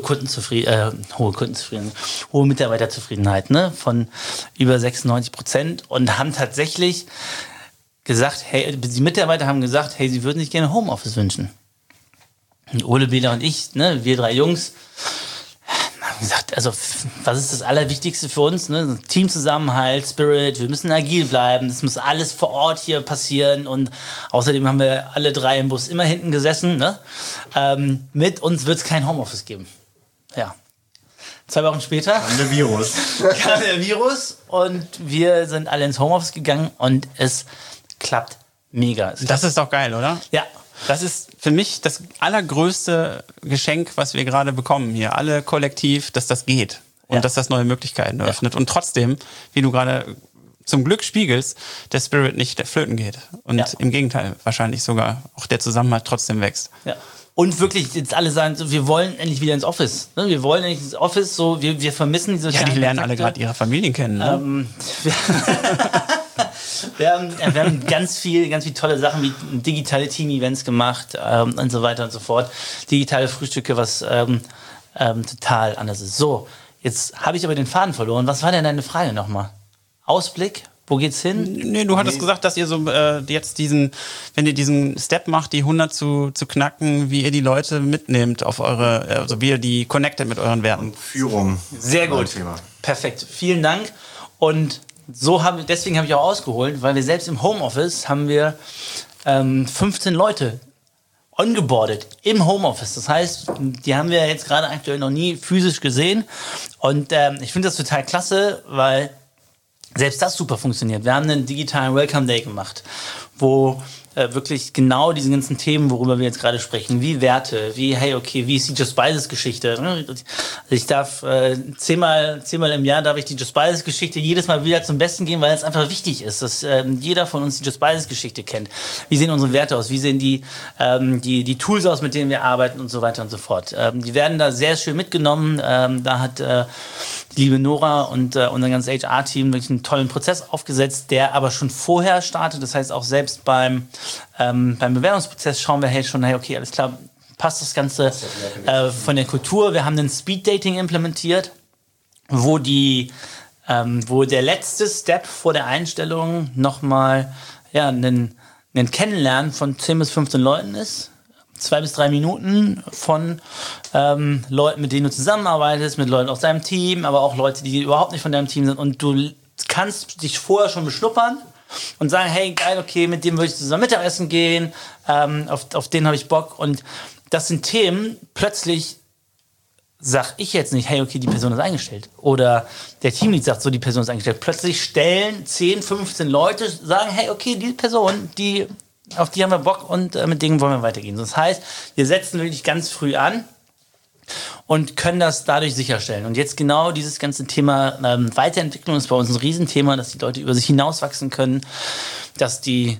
Mitarbeiterzufriedenheit, ne, von über 96% und haben tatsächlich gesagt, hey, die Mitarbeiter haben gesagt, hey, sie würden sich gerne Homeoffice wünschen. Und Ole, Bela und ich, ne, wir 3 Jungs, haben gesagt, also was ist das Allerwichtigste für uns? Ne? Teamzusammenhalt, Spirit, wir müssen agil bleiben, das muss alles vor Ort hier passieren und außerdem haben wir alle 3 im Bus immer hinten gesessen. Ne? Mit uns wird es kein Homeoffice geben. Ja. 2 Wochen später kam der Virus und wir sind alle ins Homeoffice gegangen und es klappt mega. Das ist doch geil, oder? Ja. Das ist für mich das allergrößte Geschenk, was wir gerade bekommen hier. Alle kollektiv, dass das geht. Und dass das neue Möglichkeiten eröffnet. Und trotzdem, wie du gerade zum Glück spiegelst, der Spirit nicht flöten geht. Und im Gegenteil, wahrscheinlich sogar auch der Zusammenhalt trotzdem wächst. Ja. Und wirklich jetzt alle sagen, so, wir wollen endlich wieder ins Office. Ne? Wir wollen endlich ins Office, so, wir vermissen diese Ja, die lernen alle gerade ihre Familien kennen. Ne? Wir haben ganz viel tolle Sachen wie digitale Team-Events gemacht und so weiter und so fort. Digitale Frühstücke, was total anders ist. So, jetzt habe ich aber den Faden verloren. Was war denn deine Frage nochmal? Ausblick? Wo geht's hin? Nee, du hattest gesagt, dass ihr so jetzt wenn ihr diesen Step macht, die 100 zu knacken, wie ihr die Leute mitnehmt auf eure, also wie ihr die connectet mit euren Werten. Und Führung. Sehr gut. Perfekt. Vielen Dank. Und deswegen habe ich auch ausgeholt, weil wir selbst im Homeoffice haben wir 15 Leute ongeboardet im Homeoffice. Das heißt, die haben wir jetzt gerade aktuell noch nie physisch gesehen. Und ich finde das total klasse, weil selbst das super funktioniert. Wir haben einen digitalen Welcome Day gemacht, wo wirklich genau diese ganzen Themen, worüber wir jetzt gerade sprechen, wie Werte, wie ist die Just Spices Geschichte. Also ich darf 10-mal im Jahr darf ich die Just Spices Geschichte jedes Mal wieder zum Besten geben, weil es einfach wichtig ist, dass jeder von uns die Just Spices Geschichte kennt. Wie sehen unsere Werte aus? Wie sehen die Tools aus, mit denen wir arbeiten und so weiter und so fort. Die werden da sehr schön mitgenommen. Da hat die liebe Nora und unser ganzes HR-Team wirklich einen tollen Prozess aufgesetzt, der aber schon vorher startet. Das heißt, auch selbst beim Bewerbungsprozess schauen wir okay, alles klar, passt das Ganze von der Kultur. Wir haben ein Speed-Dating implementiert, wo der letzte Step vor der Einstellung nochmal ein Kennenlernen von 10 bis 15 Leuten ist. 2 bis 3 Minuten von Leuten, mit denen du zusammenarbeitest, mit Leuten aus deinem Team, aber auch Leute, die überhaupt nicht von deinem Team sind. Und du kannst dich vorher schon beschnuppern und sagen, hey, geil, okay, mit dem würde ich zusammen Mittagessen gehen, auf den habe ich Bock. Und das sind Themen, plötzlich sag ich jetzt nicht, hey, okay, die Person ist eingestellt. Oder der Teamlead sagt so, die Person ist eingestellt. Plötzlich stellen 10, 15 Leute, sagen, hey, okay, die Person, auf die haben wir Bock und mit denen wollen wir weitergehen. Das heißt, wir setzen wirklich ganz früh an und können das dadurch sicherstellen. Und jetzt genau dieses ganze Thema Weiterentwicklung ist bei uns ein Riesenthema, dass die Leute über sich hinauswachsen können, dass die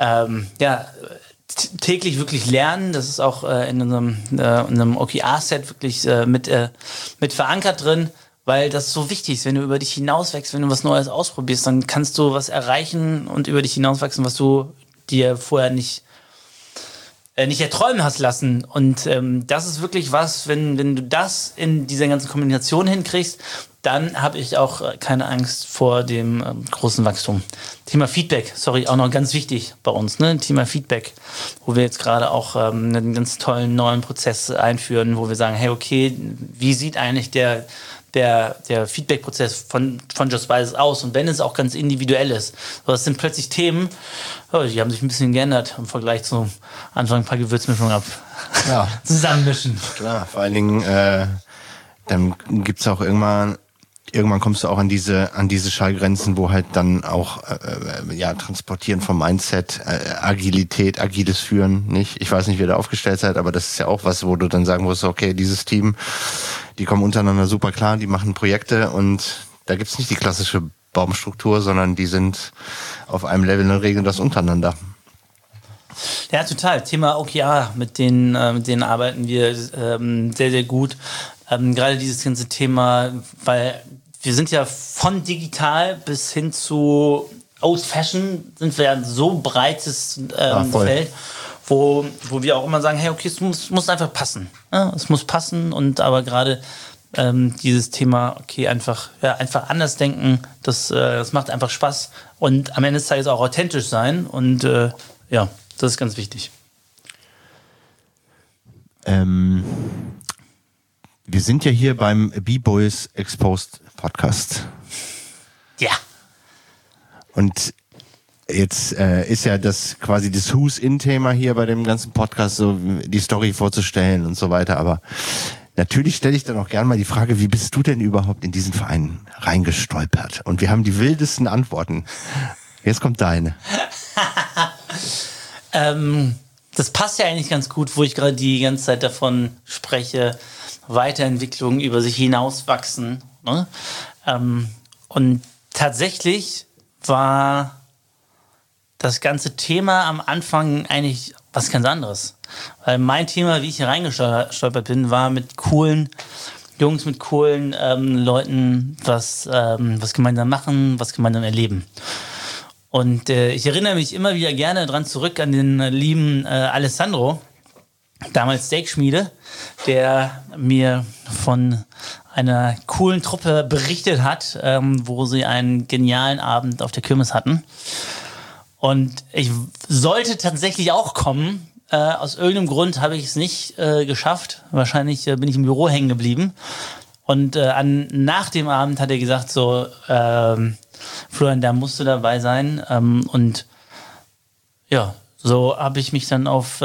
täglich wirklich lernen. Das ist auch in unserem OKR-Set wirklich mit verankert drin, weil das so wichtig ist. Wenn du über dich hinauswächst, wenn du was Neues ausprobierst, dann kannst du was erreichen und über dich hinauswachsen, was du dir vorher nicht erträumen hast lassen. Und das ist wirklich was, wenn du das in dieser ganzen Kombination hinkriegst, dann habe ich auch keine Angst vor dem großen Wachstum. Thema Feedback, auch noch ganz wichtig bei uns, ne? Thema Feedback, wo wir jetzt gerade auch einen ganz tollen neuen Prozess einführen, wo wir sagen, hey, okay, wie sieht eigentlich der Feedback-Prozess von Just Spices aus? Und wenn es auch ganz individuell ist. So, das sind plötzlich Themen, die haben sich ein bisschen geändert im Vergleich zu Anfang ein paar Gewürzmischungen zusammenmischen. Klar, vor allen Dingen, dann gibt's auch irgendwann kommst du auch an diese Schallgrenzen, wo halt dann auch Transportieren vom Mindset, Agilität, agiles Führen, nicht? Ich weiß nicht, wie ihr da aufgestellt seid, aber das ist ja auch was, wo du dann sagen musst, okay, dieses Team, die kommen untereinander super klar, die machen Projekte und da gibt's nicht die klassische Baumstruktur, sondern die sind auf einem Level und regeln das untereinander. Ja, total. Thema OKR, mit denen arbeiten wir sehr, sehr gut. Gerade dieses ganze Thema, weil wir sind ja von digital bis hin zu Old Fashion sind wir ja so breites Feld, wo wir auch immer sagen, hey, okay, es muss einfach passen. Ja, es muss passen und aber gerade dieses Thema, okay, einfach anders denken, das macht einfach Spaß und am Ende des Tages auch authentisch sein und ja, das ist ganz wichtig. Wir sind ja hier beim B-Boys Exposed Podcast. Ja. Und jetzt ist ja das quasi das Who's-In-Thema hier bei dem ganzen Podcast, so die Story vorzustellen und so weiter. Aber natürlich stelle ich dann auch gerne mal die Frage, wie bist du denn überhaupt in diesen Verein reingestolpert? Und wir haben die wildesten Antworten. Jetzt kommt deine. Das passt ja eigentlich ganz gut, wo ich gerade die ganze Zeit davon spreche, Weiterentwicklung, über sich hinauswachsen. Ne? Und tatsächlich war das ganze Thema am Anfang eigentlich was ganz anderes. Weil mein Thema, wie ich hier reingestolpert bin, war mit coolen Jungs, mit coolen Leuten was gemeinsam machen, was gemeinsam erleben. Und ich erinnere mich immer wieder gerne dran zurück an den lieben Alessandro, damals Steakschmiede, der mir von einer coolen Truppe berichtet hat, wo sie einen genialen Abend auf der Kirmes hatten. Und ich sollte tatsächlich auch kommen. Aus irgendeinem Grund habe ich es nicht geschafft. Wahrscheinlich bin ich im Büro hängen geblieben. Und nach dem Abend hat er gesagt so, Florian, da musst du dabei sein. Und ja, so habe ich mich dann auf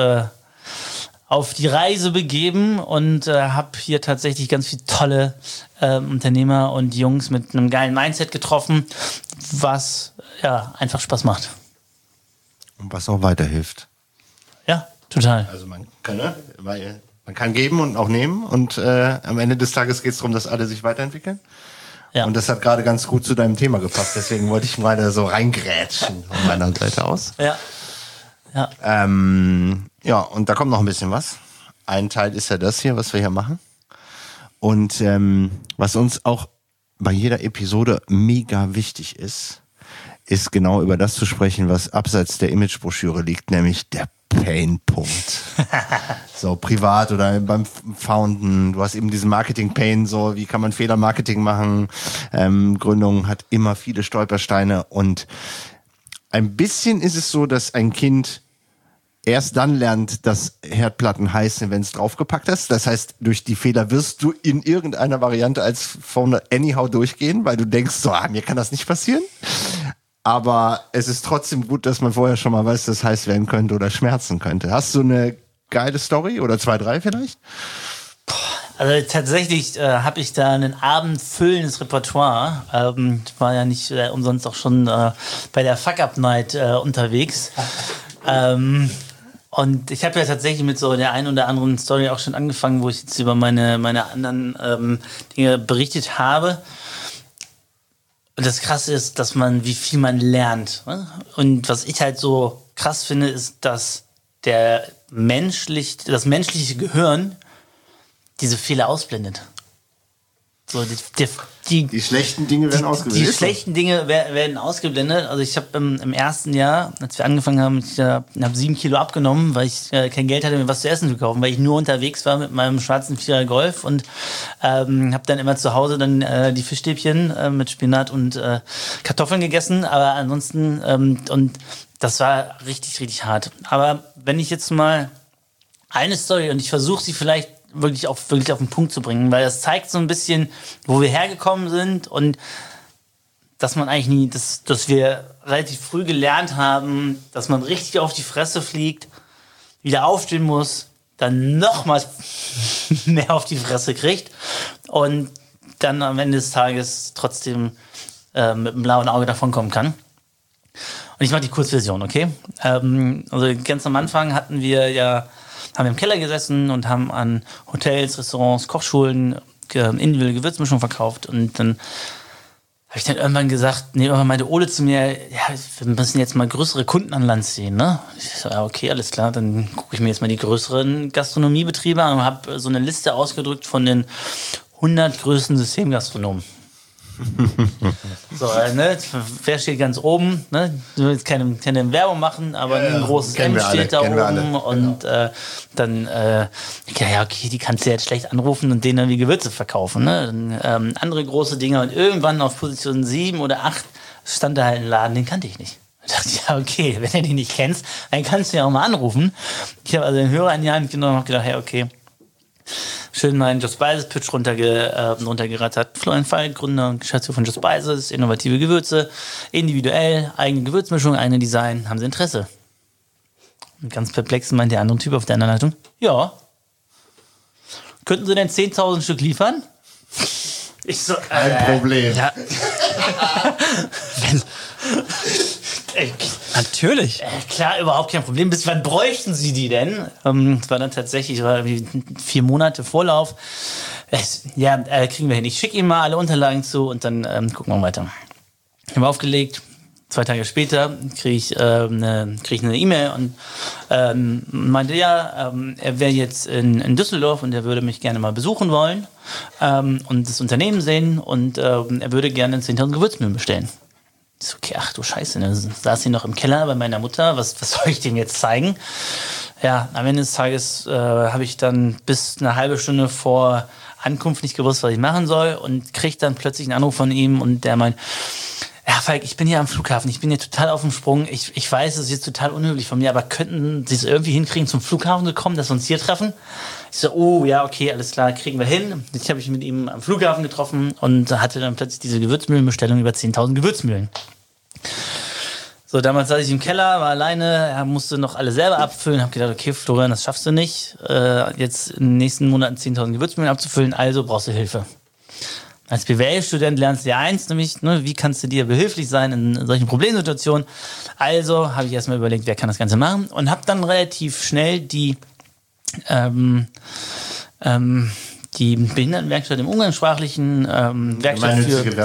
die Reise begeben und habe hier tatsächlich ganz viele tolle Unternehmer und Jungs mit einem geilen Mindset getroffen, was ja einfach Spaß macht. Und was auch weiterhilft. Ja, total. Also man kann geben und auch nehmen und am Ende des Tages geht es darum, dass alle sich weiterentwickeln. Ja. Und das hat gerade ganz gut zu deinem Thema gepasst, deswegen wollte ich mal da so reingrätschen von meiner Seite aus. Ja. Ja. Ja, und da kommt noch ein bisschen was. Ein Teil ist ja das hier, was wir hier machen. Und was uns auch bei jeder Episode mega wichtig ist genau über das zu sprechen, was abseits der Imagebroschüre liegt, nämlich der Pain-Punkt. So privat oder beim Founden. Du hast eben diesen Marketing-Pain, so wie kann man Fehler-Marketing machen. Gründung hat immer viele Stolpersteine und ein bisschen ist es so, dass ein Kind erst dann lernt, dass Herdplatten heiß sind, wenn es draufgepackt ist. Das heißt, durch die Fehler wirst du in irgendeiner Variante als Founder anyhow durchgehen, weil du denkst, so, mir kann das nicht passieren. Aber es ist trotzdem gut, dass man vorher schon mal weiß, dass es heiß werden könnte oder schmerzen könnte. Hast du eine geile Story oder 2, 3 vielleicht? Also tatsächlich habe ich da ein abendfüllendes Repertoire. Ich war ja nicht umsonst auch schon bei der Fuck-Up-Night unterwegs. Und ich habe ja tatsächlich mit so der einen oder anderen Story auch schon angefangen, wo ich jetzt über meine anderen Dinge berichtet habe. Und das Krasse ist, wie viel man lernt. Und was ich halt so krass finde, ist, dass das menschliche Gehirn diese Fehler ausblendet. So, die schlechten Dinge werden ausgeblendet. Die schlechten Dinge werden ausgeblendet. Also ich habe im ersten Jahr, als wir angefangen haben, ich habe 7 Kilo abgenommen, weil ich kein Geld hatte, mir was zu essen zu kaufen, weil ich nur unterwegs war mit meinem schwarzen 4er Golf und habe dann immer zu Hause dann die Fischstäbchen mit Spinat und Kartoffeln gegessen. Aber ansonsten, und das war richtig, richtig hart. Aber wenn ich jetzt mal eine Story, und ich versuche sie vielleicht wirklich auf den Punkt zu bringen, weil das zeigt so ein bisschen, wo wir hergekommen sind und dass man eigentlich nie, dass wir relativ früh gelernt haben, dass man richtig auf die Fresse fliegt, wieder aufstehen muss, dann nochmals mehr auf die Fresse kriegt und dann am Ende des Tages trotzdem mit einem blauen Auge davonkommen kann. Und ich mache die Kurzversion, okay? Also ganz am Anfang haben wir im Keller gesessen und haben an Hotels, Restaurants, Kochschulen individuelle Gewürzmischung verkauft. Und dann habe habe ich dann irgendwann gesagt, irgendwann meinte Ole zu mir, ja, wir müssen jetzt mal größere Kunden an Land ziehen, ne? Ich so, ja, okay, alles klar, dann gucke ich mir jetzt mal die größeren Gastronomiebetriebe an und habe so eine Liste ausgedrückt von den 100 größten Systemgastronomen. So, ne? Wer steht ganz oben? Ne? Ich will jetzt keine Werbung machen, aber ein großes M steht da oben. Und dann, okay, die kannst du jetzt schlecht anrufen und denen dann wie Gewürze verkaufen. Ne? Dann, andere große Dinge. Und irgendwann auf Position 7 oder 8 stand da halt ein Laden, den kannte ich nicht. Ich dachte, ja, okay, wenn du den nicht kennst, dann kannst du ja auch mal anrufen. Ich habe also den Hörer in die Hand genommen und gedacht, ja, okay. Schön meinen Just Spices Pitch runtergerattert. Florian Falk, Gründer und Geschäftsführer von Just Spices, innovative Gewürze, individuell, eigene Gewürzmischung, eigene Design. Haben Sie Interesse? Und ganz perplex meint der andere Typ auf der anderen Leitung, ja. Könnten Sie denn 10.000 Stück liefern? Ich so, Kein Problem. Ja. Natürlich. Klar, überhaupt kein Problem. Bis wann bräuchten Sie die denn? Das war dann tatsächlich 4 Monate Vorlauf. Kriegen wir hin. Ich schicke Ihnen mal alle Unterlagen zu und dann gucken wir weiter. Ich habe aufgelegt. 2 Tage später kriege ich eine E-Mail und meinte, er wäre jetzt in Düsseldorf und er würde mich gerne mal besuchen wollen und das Unternehmen sehen und er würde gerne 10.000 Gewürzmühlen bestellen. Ich so, okay, ach du Scheiße, dann saß sie noch im Keller bei meiner Mutter, was soll ich dem jetzt zeigen? Ja, am Ende des Tages habe ich dann bis eine halbe Stunde vor Ankunft nicht gewusst, was ich machen soll und kriege dann plötzlich einen Anruf von ihm und der meint, ja, Falk, ich bin hier am Flughafen, ich bin hier total auf dem Sprung, ich weiß, es ist jetzt total unhöflich von mir, aber könnten Sie es irgendwie hinkriegen, zum Flughafen zu kommen, dass wir uns hier treffen? Ich so, oh, ja, okay, alles klar, kriegen wir hin. Ich habe mich mit ihm am Flughafen getroffen und hatte dann plötzlich diese Gewürzmühlenbestellung über 10.000 Gewürzmühlen. So, damals saß ich im Keller, war alleine, er musste noch alle selber abfüllen, habe gedacht, okay, Florian, das schaffst du nicht, jetzt in den nächsten Monaten 10.000 Gewürzmühlen abzufüllen, also brauchst du Hilfe. Als BWL-Student lernst du ja eins, nämlich, wie kannst du dir behilflich sein in solchen Problemsituationen. Also habe ich erstmal überlegt, wer kann das Ganze machen und habe dann relativ schnell die Behindertenwerkstatt im umgangssprachlichen Werkstatt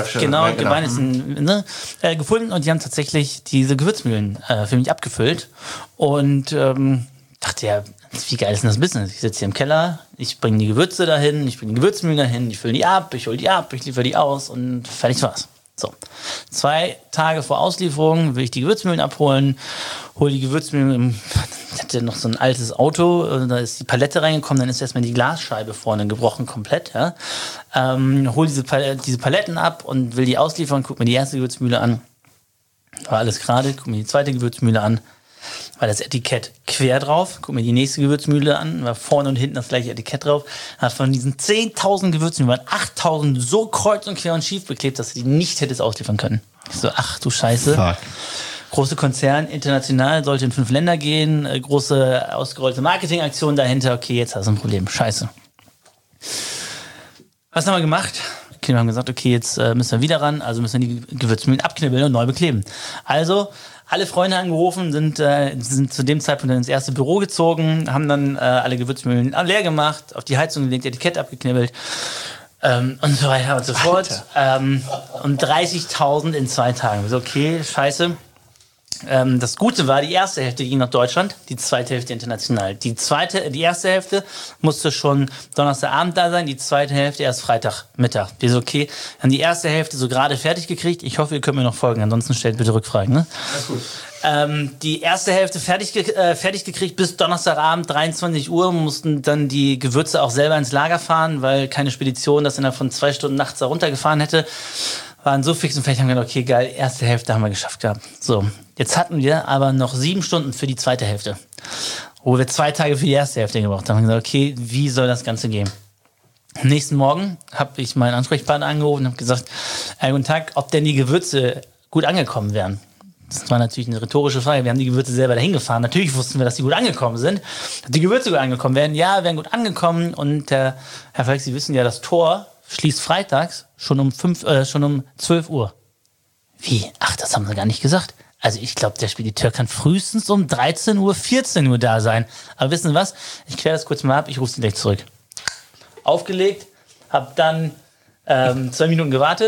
gefunden und die haben tatsächlich diese Gewürzmühlen für mich abgefüllt und dachte, ja, wie geil ist denn das Business? Ich sitze hier im Keller, ich bringe die Gewürze dahin, ich bringe die Gewürzmühlen dahin, ich fülle die ab, ich hole die ab, ich liefere die aus und fertig war's. So, 2 Tage vor Auslieferung will ich die Gewürzmühlen abholen, hole die Gewürzmühlen, ich hatte noch so ein altes Auto, da ist die Palette reingekommen, dann ist erstmal die Glasscheibe vorne gebrochen komplett, ja. Hole diese Paletten ab und will die ausliefern, guck mir die erste Gewürzmühle an, war alles gerade, guck mir die zweite Gewürzmühle an, war das Etikett quer drauf, guck mir die nächste Gewürzmühle an, war vorne und hinten das gleiche Etikett drauf, hat von diesen 10.000 Gewürzmühlen waren 8.000 so kreuz und quer und schief beklebt, dass du die nicht hättest ausliefern können. Ich so, ach du Scheiße. Fuck. Große Konzern, international, sollte in 5 Länder gehen, große ausgerollte Marketingaktion dahinter, okay, jetzt hast du ein Problem, scheiße. Was haben wir gemacht? Wir haben gesagt, okay, jetzt müssen wir wieder ran, also müssen wir die Gewürzmühlen abknibbeln und neu bekleben. Also alle Freunde angerufen, sind zu dem Zeitpunkt ins erste Büro gezogen, haben dann alle Gewürzmühlen leer gemacht, auf die Heizung gelegt, Etikett abgeknibbelt und so weiter und so fort. Und 30.000 in 2 Tagen. So, okay, scheiße. Das Gute war, die erste Hälfte ging nach Deutschland, die zweite Hälfte international. Die erste Hälfte musste schon Donnerstagabend da sein, die zweite Hälfte erst Freitagmittag. Wir so, okay, haben die erste Hälfte so gerade fertig gekriegt. Ich hoffe, ihr könnt mir noch folgen, ansonsten stellt bitte Rückfragen. Ne? Alles gut. Die erste Hälfte fertig gekriegt bis Donnerstagabend, 23 Uhr, mussten dann die Gewürze auch selber ins Lager fahren, weil keine Spedition das innerhalb von 2 Stunden nachts da runtergefahren hätte. Waren so fix und fertig, haben gedacht, okay, geil, erste Hälfte haben wir geschafft gehabt. So, jetzt hatten wir aber noch 7 Stunden für die zweite Hälfte, wo wir 2 Tage für die erste Hälfte gebraucht haben. Haben gesagt, okay, wie soll das Ganze gehen? Am nächsten Morgen habe ich meinen Ansprechpartner angerufen und habe gesagt, guten Tag, ob denn die Gewürze gut angekommen wären. Das war natürlich eine rhetorische Frage. Wir haben die Gewürze selber dahin gefahren. Natürlich wussten wir, dass die gut angekommen sind. Dass die Gewürze gut angekommen wären, ja, wären gut angekommen. Und Herr Falk, Sie wissen ja, das Tor schließt freitags schon um 12 Uhr. Wie? Ach, das haben Sie gar nicht gesagt. Also ich glaube, der Spediteur kann frühestens um 13 Uhr, 14 Uhr da sein. Aber wissen Sie was? Ich kläre das kurz mal ab, ich rufe Sie gleich zurück. Aufgelegt, habe dann 2 Minuten gewartet,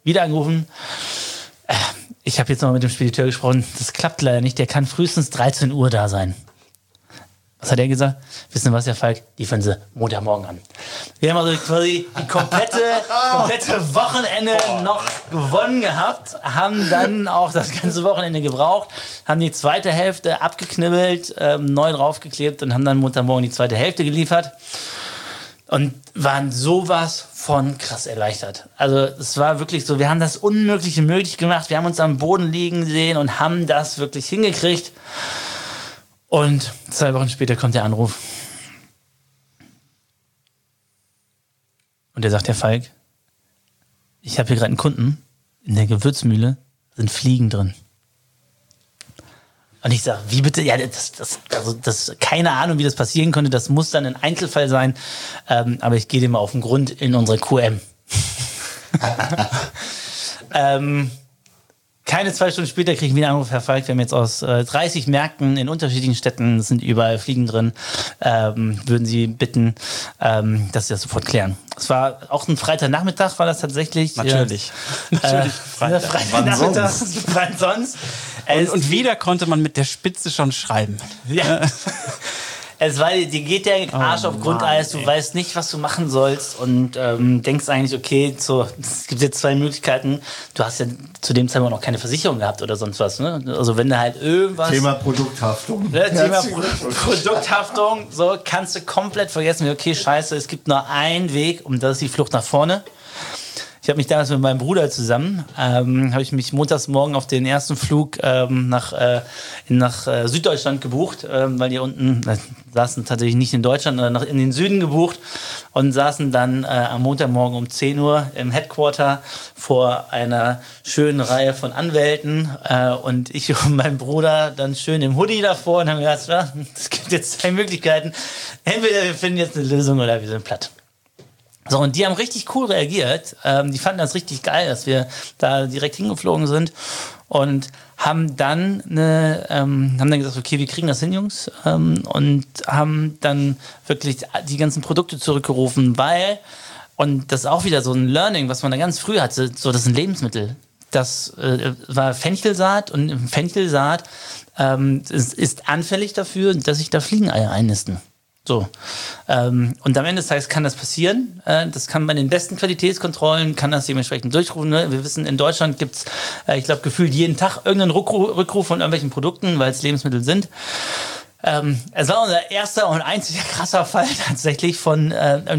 wieder angerufen. Ich habe jetzt noch mit dem Spediteur gesprochen. Das klappt leider nicht. Der kann frühestens 13 Uhr da sein. Was hat er gesagt? Wissen Sie was, Herr Falk? Die fangen Sie Montagmorgen an. Wir haben also quasi die komplette Wochenende noch gewonnen gehabt, haben dann auch das ganze Wochenende gebraucht, haben die zweite Hälfte abgeknibbelt, neu draufgeklebt und haben dann Montagmorgen die zweite Hälfte geliefert. Und waren sowas von krass erleichtert. Also es war wirklich so, wir haben das Unmögliche möglich gemacht, wir haben uns am Boden liegen sehen und haben das wirklich hingekriegt. Und 2 Wochen später kommt der Anruf. Und der sagt, Herr Falk, ich habe hier gerade einen Kunden, in der Gewürzmühle sind Fliegen drin. Und ich sage, wie bitte? Ja, das keine Ahnung, wie das passieren konnte. Das muss dann ein Einzelfall sein. Aber ich gehe dem mal auf den Grund in unsere QM. Keine 2 Stunden später kriege ich wieder einen Anruf, Herr Falk, wir haben jetzt aus 30 Märkten in unterschiedlichen Städten, es sind überall Fliegen drin, würden Sie bitten, dass Sie das sofort klären. Es war auch ein Freitagnachmittag, war das tatsächlich. Natürlich. Natürlich Freitagnachmittag. Wann sonst? Und wieder konnte man mit der Spitze schon schreiben. Ja. Die geht der Arsch auf Grundeis, du weißt nicht, was du machen sollst und denkst eigentlich, okay, es gibt jetzt 2 Möglichkeiten. Du hast ja zu dem Zeitpunkt noch keine Versicherung gehabt oder sonst was. Ne? Also wenn du halt irgendwas... Thema Produkthaftung. Produkthaftung, so kannst du komplett vergessen, okay, scheiße, es gibt nur einen Weg und das ist die Flucht nach vorne. Ich habe mich damals mit meinem Bruder zusammen, habe ich mich montags morgen auf den ersten Flug nach Süddeutschland gebucht, weil die unten saßen tatsächlich nicht in Deutschland, sondern in den Süden gebucht und saßen dann am Montagmorgen um 10 Uhr im Headquarter vor einer schönen Reihe von Anwälten und ich und mein Bruder dann schön im Hoodie davor und haben gesagt, ja, es gibt jetzt 2 Möglichkeiten. Entweder wir finden jetzt eine Lösung oder wir sind platt. So, und die haben richtig cool reagiert. Die fanden das richtig geil, dass wir da direkt hingeflogen sind und haben dann gesagt, okay, wir kriegen das hin, Jungs, und haben dann wirklich die ganzen Produkte zurückgerufen, und das ist auch wieder so ein Learning, was man da ganz früh hatte, so das sind Lebensmittel. Das war Fenchelsaat und Fenchelsaat ist anfällig dafür, dass sich da Fliegeneier einnisten. So. Und am Ende des Tages kann das passieren. Das kann bei den besten Qualitätskontrollen, kann das dementsprechend durchrufen. Ne? Wir wissen, in Deutschland gibt's, ich glaube, gefühlt jeden Tag irgendeinen Rückruf von irgendwelchen Produkten, weil es Lebensmittel sind. Es war unser erster und einziger krasser Fall tatsächlich von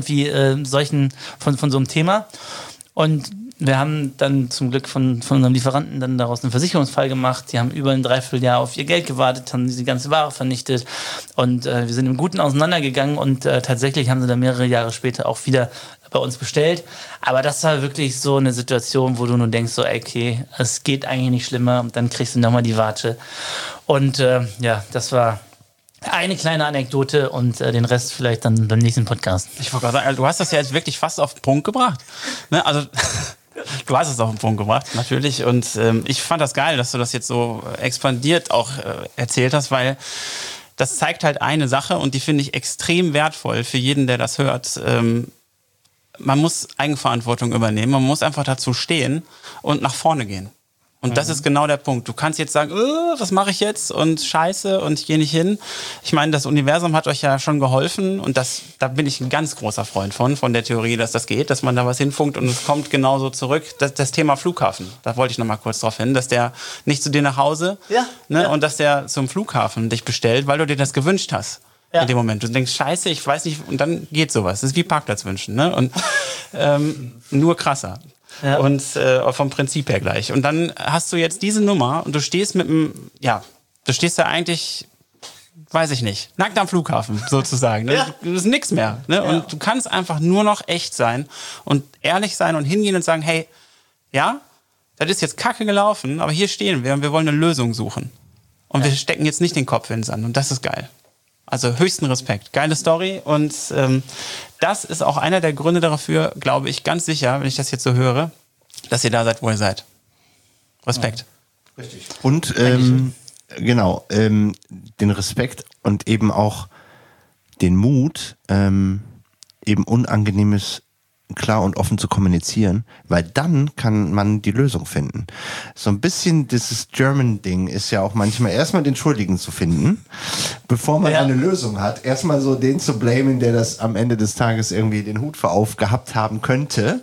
von so einem Thema. Und wir haben dann zum Glück von unserem Lieferanten dann daraus einen Versicherungsfall gemacht. Die haben über ein Dreivierteljahr auf ihr Geld gewartet, haben die ganze Ware vernichtet und wir sind im Guten auseinandergegangen und tatsächlich haben sie dann mehrere Jahre später auch wieder bei uns bestellt. Aber das war wirklich so eine Situation, wo du nur denkst, so okay, es geht eigentlich nicht schlimmer und dann kriegst du nochmal die Watsche. Und das war eine kleine Anekdote und den Rest vielleicht dann beim nächsten Podcast. Ich wollte gerade sagen, du hast das ja jetzt wirklich fast auf den Punkt gebracht. Ne? Also du hast es auf den Punkt gebracht, natürlich. Und ich fand das geil, dass du das jetzt so expandiert auch erzählt hast, weil das zeigt halt eine Sache und die finde ich extrem wertvoll für jeden, der das hört. Man muss Eigenverantwortung übernehmen, man muss einfach dazu stehen und nach vorne gehen. Und das ist genau der Punkt. Du kannst jetzt sagen, was mache ich jetzt und scheiße und ich gehe nicht hin. Ich meine, das Universum hat euch ja schon geholfen und da bin ich ein ganz großer Freund von der Theorie, dass das geht, dass man da was hinfunkt und es kommt genauso zurück. Das Thema Flughafen, da wollte ich noch mal kurz drauf hin, dass der nicht zu dir nach Hause und dass der zum Flughafen dich bestellt, weil du dir das gewünscht hast. Ja. In dem Moment. Du denkst, scheiße, ich weiß nicht, und dann geht sowas. Das ist wie Parkplatz wünschen, ne? Und nur krasser. Ja. Und vom Prinzip her gleich. Und dann hast du jetzt diese Nummer und du stehst du stehst da eigentlich, weiß ich nicht, nackt am Flughafen sozusagen. Ne? Ja. Das ist nix mehr. Ne? Ja. Und du kannst einfach nur noch echt sein und ehrlich sein und hingehen und sagen, hey, ja, das ist jetzt kacke gelaufen, aber hier stehen wir und wir wollen eine Lösung suchen. Und wir stecken jetzt nicht den Kopf in den Sand und das ist geil. Also höchsten Respekt. Geile Story und das ist auch einer der Gründe dafür, glaube ich, ganz sicher, wenn ich das jetzt so höre, dass ihr da seid, wo ihr seid. Respekt. Ja, richtig. Und den Respekt und eben auch den Mut, eben Unangenehmes klar und offen zu kommunizieren, weil dann kann man die Lösung finden. So ein bisschen dieses German-Ding ist ja auch manchmal erstmal den Schuldigen zu finden, bevor man eine Lösung hat. Erstmal so den zu blamen, der das am Ende des Tages irgendwie den Hut vor auf gehabt haben könnte.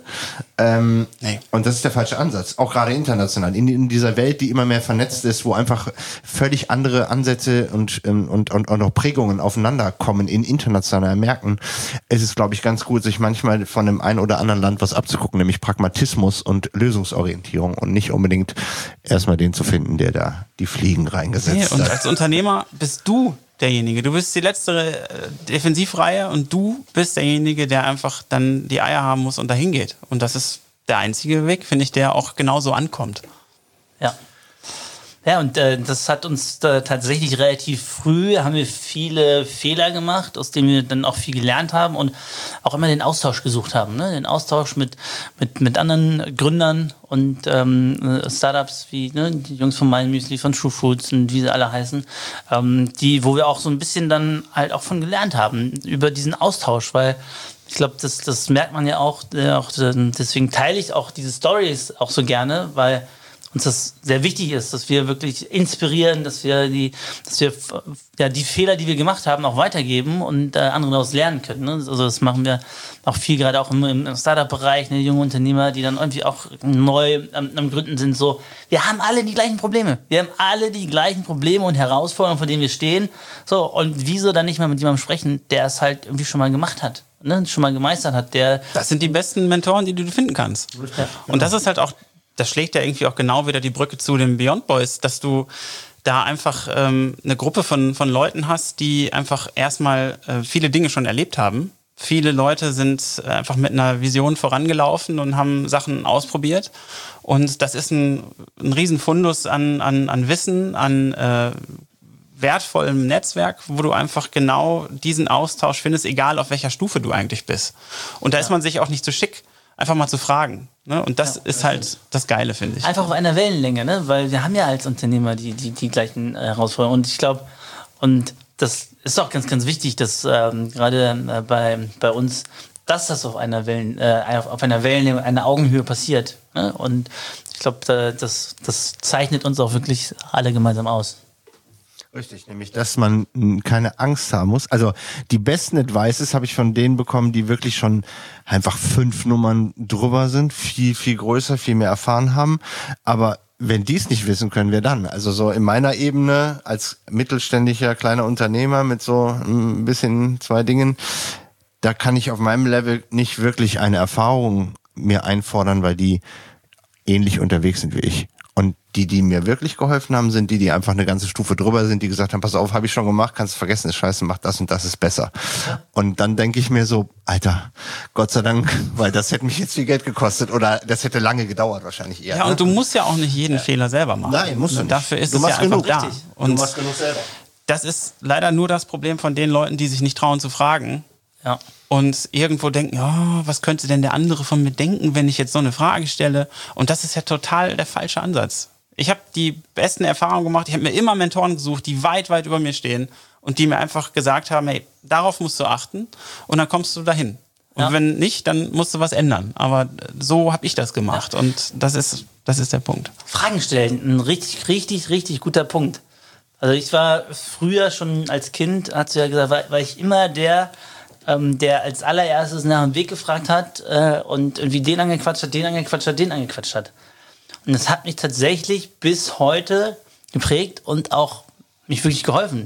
Und das ist der falsche Ansatz. Auch gerade international. In dieser Welt, die immer mehr vernetzt ist, wo einfach völlig andere Ansätze und auch Prägungen aufeinander kommen in internationalen Märkten, ist es, glaube ich, ganz gut, sich manchmal von dem einen oder anderen Land was abzugucken, nämlich Pragmatismus und Lösungsorientierung und nicht unbedingt erstmal den zu finden, der da die Fliegen reingesetzt hat. Und als Unternehmer bist du derjenige. Du bist die letzte Defensivreihe und du bist derjenige, der einfach dann die Eier haben muss und dahin geht. Und das ist der einzige Weg, finde ich, der auch genauso ankommt. Ja. Ja, und das hat uns tatsächlich relativ früh, haben wir viele Fehler gemacht, aus denen wir dann auch viel gelernt haben und auch immer den Austausch gesucht haben, ne? Den Austausch mit anderen Gründern und Startups wie die Jungs von Mein Müsli, von True Fruits und wie sie alle heißen, wo wir auch so ein bisschen dann halt auch von gelernt haben über diesen Austausch, weil ich glaube, das merkt man ja auch deswegen teile ich auch diese Stories auch so gerne, weil uns das sehr wichtig ist, dass wir wirklich inspirieren, dass wir die Fehler, die wir gemacht haben, auch weitergeben und andere daraus lernen können. Ne? Also das machen wir auch viel, gerade auch im Startup-Bereich, junge Unternehmer, die dann irgendwie auch neu am Gründen sind. So, wir haben alle die gleichen Probleme. Wir haben alle die gleichen Probleme und Herausforderungen, vor denen wir stehen. So, und wieso dann nicht mal mit jemandem sprechen, der es halt irgendwie schon mal gemacht hat, ne? Schon mal gemeistert hat. Das sind die besten Mentoren, die du finden kannst. Ja. Und das ist halt auch, das schlägt ja irgendwie auch genau wieder die Brücke zu den Beyond Boys, dass du da einfach eine Gruppe von Leuten hast, die einfach erstmal viele Dinge schon erlebt haben. Viele Leute sind einfach mit einer Vision vorangelaufen und haben Sachen ausprobiert. Und das ist ein Riesenfundus an Wissen, an wertvollem Netzwerk, wo du einfach genau diesen Austausch findest, egal auf welcher Stufe du eigentlich bist. Und da ist man sich auch nicht so schick, einfach mal zu fragen. Ne? Und das ist halt das Geile, finde ich. Einfach auf einer Wellenlänge, ne? Weil wir haben ja als Unternehmer die gleichen Herausforderungen. Und ich glaube, und das ist auch ganz, ganz wichtig, dass gerade bei uns, dass das auf einer Wellenlänge, einer Augenhöhe passiert. Ne? Und ich glaube, das zeichnet uns auch wirklich alle gemeinsam aus. Richtig, nämlich, dass man keine Angst haben muss. Also die besten Advices habe ich von denen bekommen, die wirklich schon einfach 5 Nummern drüber sind, viel, viel größer, viel mehr erfahren haben. Aber wenn die es nicht wissen, können wir dann. Also so in meiner Ebene als mittelständischer kleiner Unternehmer mit so ein bisschen 2 Dingen, da kann ich auf meinem Level nicht wirklich eine Erfahrung mir einfordern, weil die ähnlich unterwegs sind wie ich. Und die mir wirklich geholfen haben, sind die einfach eine ganze Stufe drüber sind, die gesagt haben, pass auf, habe ich schon gemacht, kannst du vergessen, ist scheiße, mach das und das ist besser. Ja. Und dann denke ich mir so, Alter, Gott sei Dank, weil das hätte mich jetzt viel Geld gekostet oder das hätte lange gedauert wahrscheinlich eher. Ja, und du musst ja auch nicht jeden Fehler selber machen. Nein, musst du nicht. Dafür ist es ja einfach da. Und du machst genug selber. Das ist leider nur das Problem von den Leuten, die sich nicht trauen zu fragen. Ja. Und irgendwo denken, ja, was könnte denn der andere von mir denken, wenn ich jetzt so eine Frage stelle? Und das ist ja total der falsche Ansatz. Ich habe die besten Erfahrungen gemacht. Ich habe mir immer Mentoren gesucht, die weit, weit über mir stehen und die mir einfach gesagt haben, hey, darauf musst du achten und dann kommst du dahin. Und wenn nicht, dann musst du was ändern. Aber so habe ich das gemacht und das ist der Punkt. Fragen stellen, ein richtig, richtig, richtig guter Punkt. Also ich war früher schon als Kind, hast du ja gesagt, war ich immer der als allererstes nach dem Weg gefragt hat und irgendwie den angequatscht hat. Und das hat mich tatsächlich bis heute geprägt und auch mich wirklich geholfen.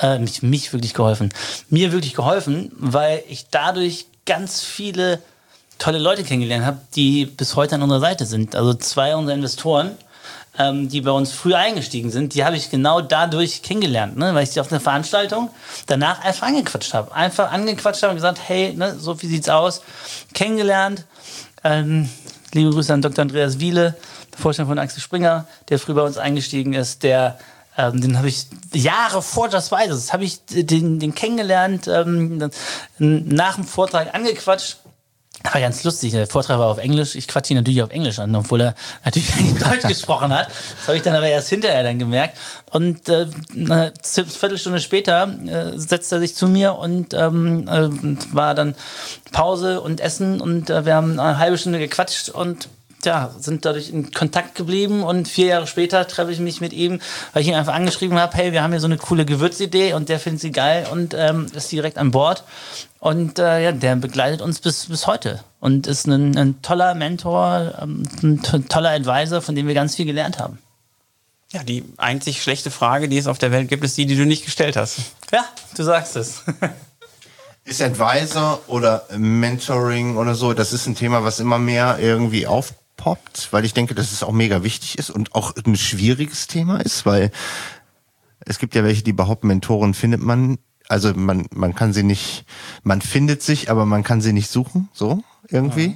Mir wirklich geholfen, weil ich dadurch ganz viele tolle Leute kennengelernt habe, die bis heute an unserer Seite sind. Also 2 unserer Investoren, die bei uns früher eingestiegen sind, die habe ich genau dadurch kennengelernt, ne? Weil ich sie auf einer Veranstaltung danach einfach angequatscht habe. Und gesagt, hey, ne, so wie sieht's aus? Kennengelernt. Liebe Grüße an Dr. Andreas Wiele, Vorstand von Axel Springer, der früh bei uns eingestiegen ist, den habe ich Jahre vor Just Spices, habe ich den kennengelernt, nach dem Vortrag angequatscht War ganz lustig. Der Vortrag war auf Englisch. Ich quatsche ihn natürlich auf Englisch an, obwohl er natürlich Deutsch gesprochen hat. Das habe ich dann aber erst hinterher dann gemerkt. Und eine Viertelstunde später setzte er sich zu mir und war dann Pause und Essen und wir haben eine halbe Stunde gequatscht und sind dadurch in Kontakt geblieben und 4 Jahre später treffe ich mich mit ihm, weil ich ihn einfach angeschrieben habe, hey, wir haben hier so eine coole Gewürzidee und der findet sie geil und ist direkt an Bord. Und der begleitet uns bis heute und ist ein toller Mentor, ein toller Advisor, von dem wir ganz viel gelernt haben. Ja, die einzig schlechte Frage, die es auf der Welt gibt, ist die du nicht gestellt hast. Ja, du sagst es. Ist Advisor oder Mentoring oder so, das ist ein Thema, was immer mehr irgendwie aufpoppt, weil ich denke, dass es auch mega wichtig ist und auch ein schwieriges Thema ist, weil es gibt ja welche, die behaupten, Mentoren findet man. Also man kann sie nicht, man findet sich, aber man kann sie nicht suchen, so irgendwie.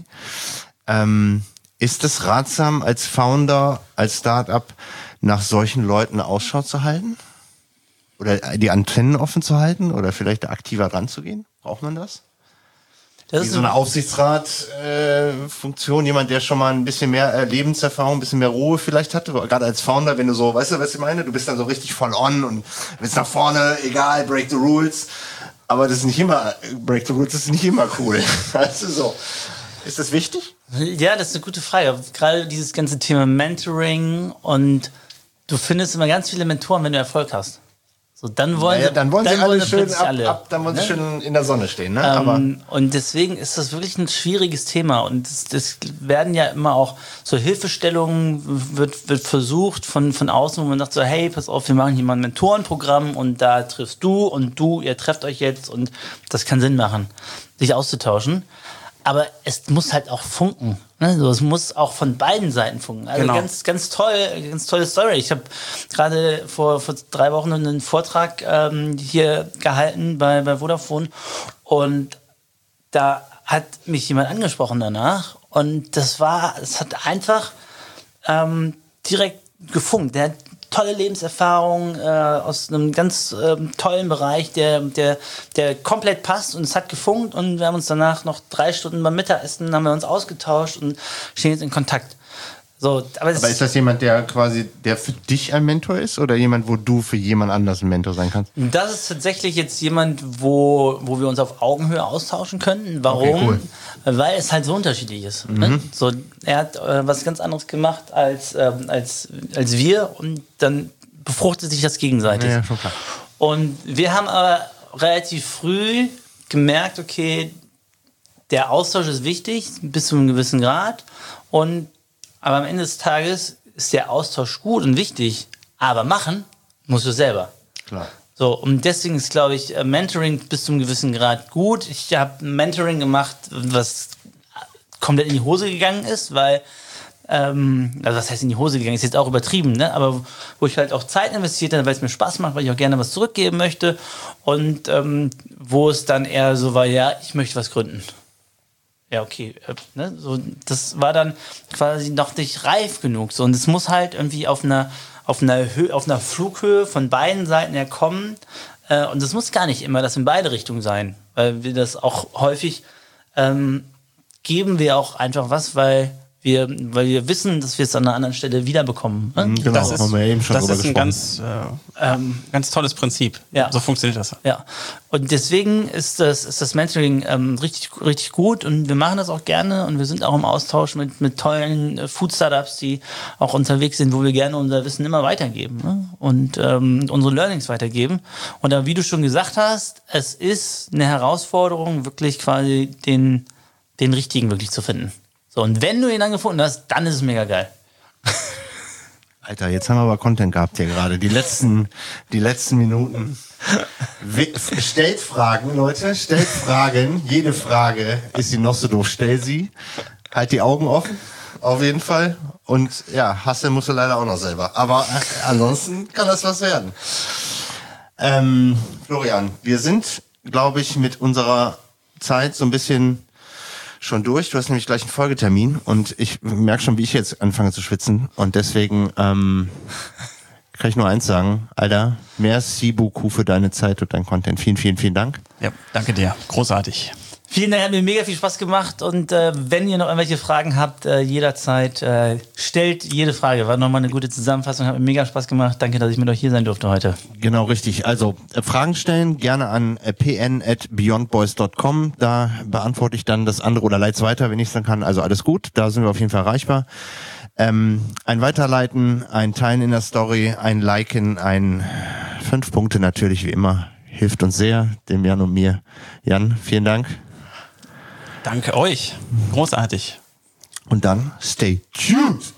Ist es ratsam als Founder, als Startup nach solchen Leuten Ausschau zu halten? Oder die Antennen offen zu halten? Oder vielleicht da aktiver ranzugehen? Braucht man das? Das Wie ist so eine Aufsichtsrat-Funktion, jemand, der schon mal ein bisschen mehr Lebenserfahrung, ein bisschen mehr Ruhe vielleicht hatte, gerade als Founder, wenn du so, weißt du, was ich meine? Du bist dann so richtig voll on und willst nach vorne, egal, break the rules. Aber das ist nicht immer, break the rules ist nicht immer cool. Weißt du, so. Ist das wichtig? Ja, das ist eine gute Frage. Gerade dieses ganze Thema Mentoring und du findest immer ganz viele Mentoren, wenn du Erfolg hast. So, dann wollen sie alle schön dann wollen sie schön in der Sonne stehen, ne? Aber und deswegen ist das wirklich ein schwieriges Thema und das werden ja immer auch so Hilfestellungen wird versucht von außen, wo man sagt so, hey, pass auf, wir machen hier mal ein Mentorenprogramm und da triffst du und du, ihr trefft euch jetzt und das kann Sinn machen, sich auszutauschen. Aber es muss halt auch funken. Ne? Also es muss auch von beiden Seiten funken. Also genau. ganz tolle Story. Ich habe gerade vor 3 Wochen einen Vortrag hier gehalten bei Vodafone und da hat mich jemand angesprochen danach und es hat einfach direkt gefunkt. Der hat tolle Lebenserfahrung aus einem ganz tollen Bereich, der komplett passt und es hat gefunkt und wir haben uns danach noch 3 Stunden beim Mittagessen haben wir uns ausgetauscht und stehen jetzt in Kontakt. So, aber ist das jemand, der für dich ein Mentor ist oder jemand, wo du für jemand anders ein Mentor sein kannst? Das ist tatsächlich jetzt jemand, wo wir uns auf Augenhöhe austauschen können. Warum? Okay, cool. Weil es halt so unterschiedlich ist. Ne? So, er hat was ganz anderes gemacht als wir und dann befruchtet sich das gegenseitig. Ja, schon klar. Und wir haben aber relativ früh gemerkt, okay, der Austausch ist wichtig bis zu einem gewissen Grad aber am Ende des Tages ist der Austausch gut und wichtig, aber machen musst du selber. Klar. So, und deswegen ist, glaube ich, Mentoring bis zu einem gewissen Grad gut. Ich habe Mentoring gemacht, was komplett in die Hose gegangen ist, weil, also was heißt in die Hose gegangen, ist jetzt auch übertrieben, ne? Aber wo ich halt auch Zeit investiert habe, weil es mir Spaß macht, weil ich auch gerne was zurückgeben möchte und wo es dann eher so war, ja, ich möchte was gründen. Ja, okay. Ne? So, das war dann quasi noch nicht reif genug. So, und es muss halt irgendwie auf einer Flughöhe von beiden Seiten her kommen. Und es muss gar nicht immer das in beide Richtungen sein. Weil wir das auch häufig geben wir auch einfach was, weil wir wissen, dass wir es an einer anderen Stelle wiederbekommen. Ne? Genau, das ist, haben wir eben schon das ist ein gesprochen. ganz tolles Prinzip. Ja. So funktioniert das. Ja, und deswegen ist das Mentoring richtig, richtig gut und wir machen das auch gerne und wir sind auch im Austausch mit tollen Food-Startups, die auch unterwegs sind, wo wir gerne unser Wissen immer weitergeben, ne? Und unsere Learnings weitergeben. Und wie du schon gesagt hast, es ist eine Herausforderung, wirklich quasi den richtigen wirklich zu finden. So, und wenn du ihn dann gefunden hast, dann ist es mega geil. Alter, jetzt haben wir aber Content gehabt hier gerade. Die letzten Minuten. Stellt Fragen, Leute. Stellt Fragen. Jede Frage ist sie noch so doof. Stell sie. Halt die Augen offen. Auf jeden Fall. Und ja, Hassel musst du leider auch noch selber. Aber ansonsten kann das was werden. Florian, wir sind, glaube ich, mit unserer Zeit so ein bisschen schon durch. Du hast nämlich gleich einen Folgetermin und ich merke schon, wie ich jetzt anfange zu schwitzen und deswegen kann ich nur eins sagen. Alter, merci beaucoup für deine Zeit und dein Content. Vielen, vielen, vielen Dank. Ja, danke dir. Großartig. Vielen Dank, hat mir mega viel Spaß gemacht und wenn ihr noch irgendwelche Fragen habt, jederzeit stellt jede Frage. War nochmal eine gute Zusammenfassung, hat mir mega Spaß gemacht. Danke, dass ich mit euch hier sein durfte heute. Genau, richtig. Also Fragen stellen gerne an pn@beyondboys.com. Da beantworte ich dann das andere oder leite es weiter, wenn ich es dann kann. Also alles gut, da sind wir auf jeden Fall erreichbar. Ein Weiterleiten, ein Teilen in der Story, ein Liken, ein 5 Punkte natürlich wie immer. Hilft uns sehr, dem Jan und mir. Jan, vielen Dank. Danke euch. Großartig. Und dann stay tuned.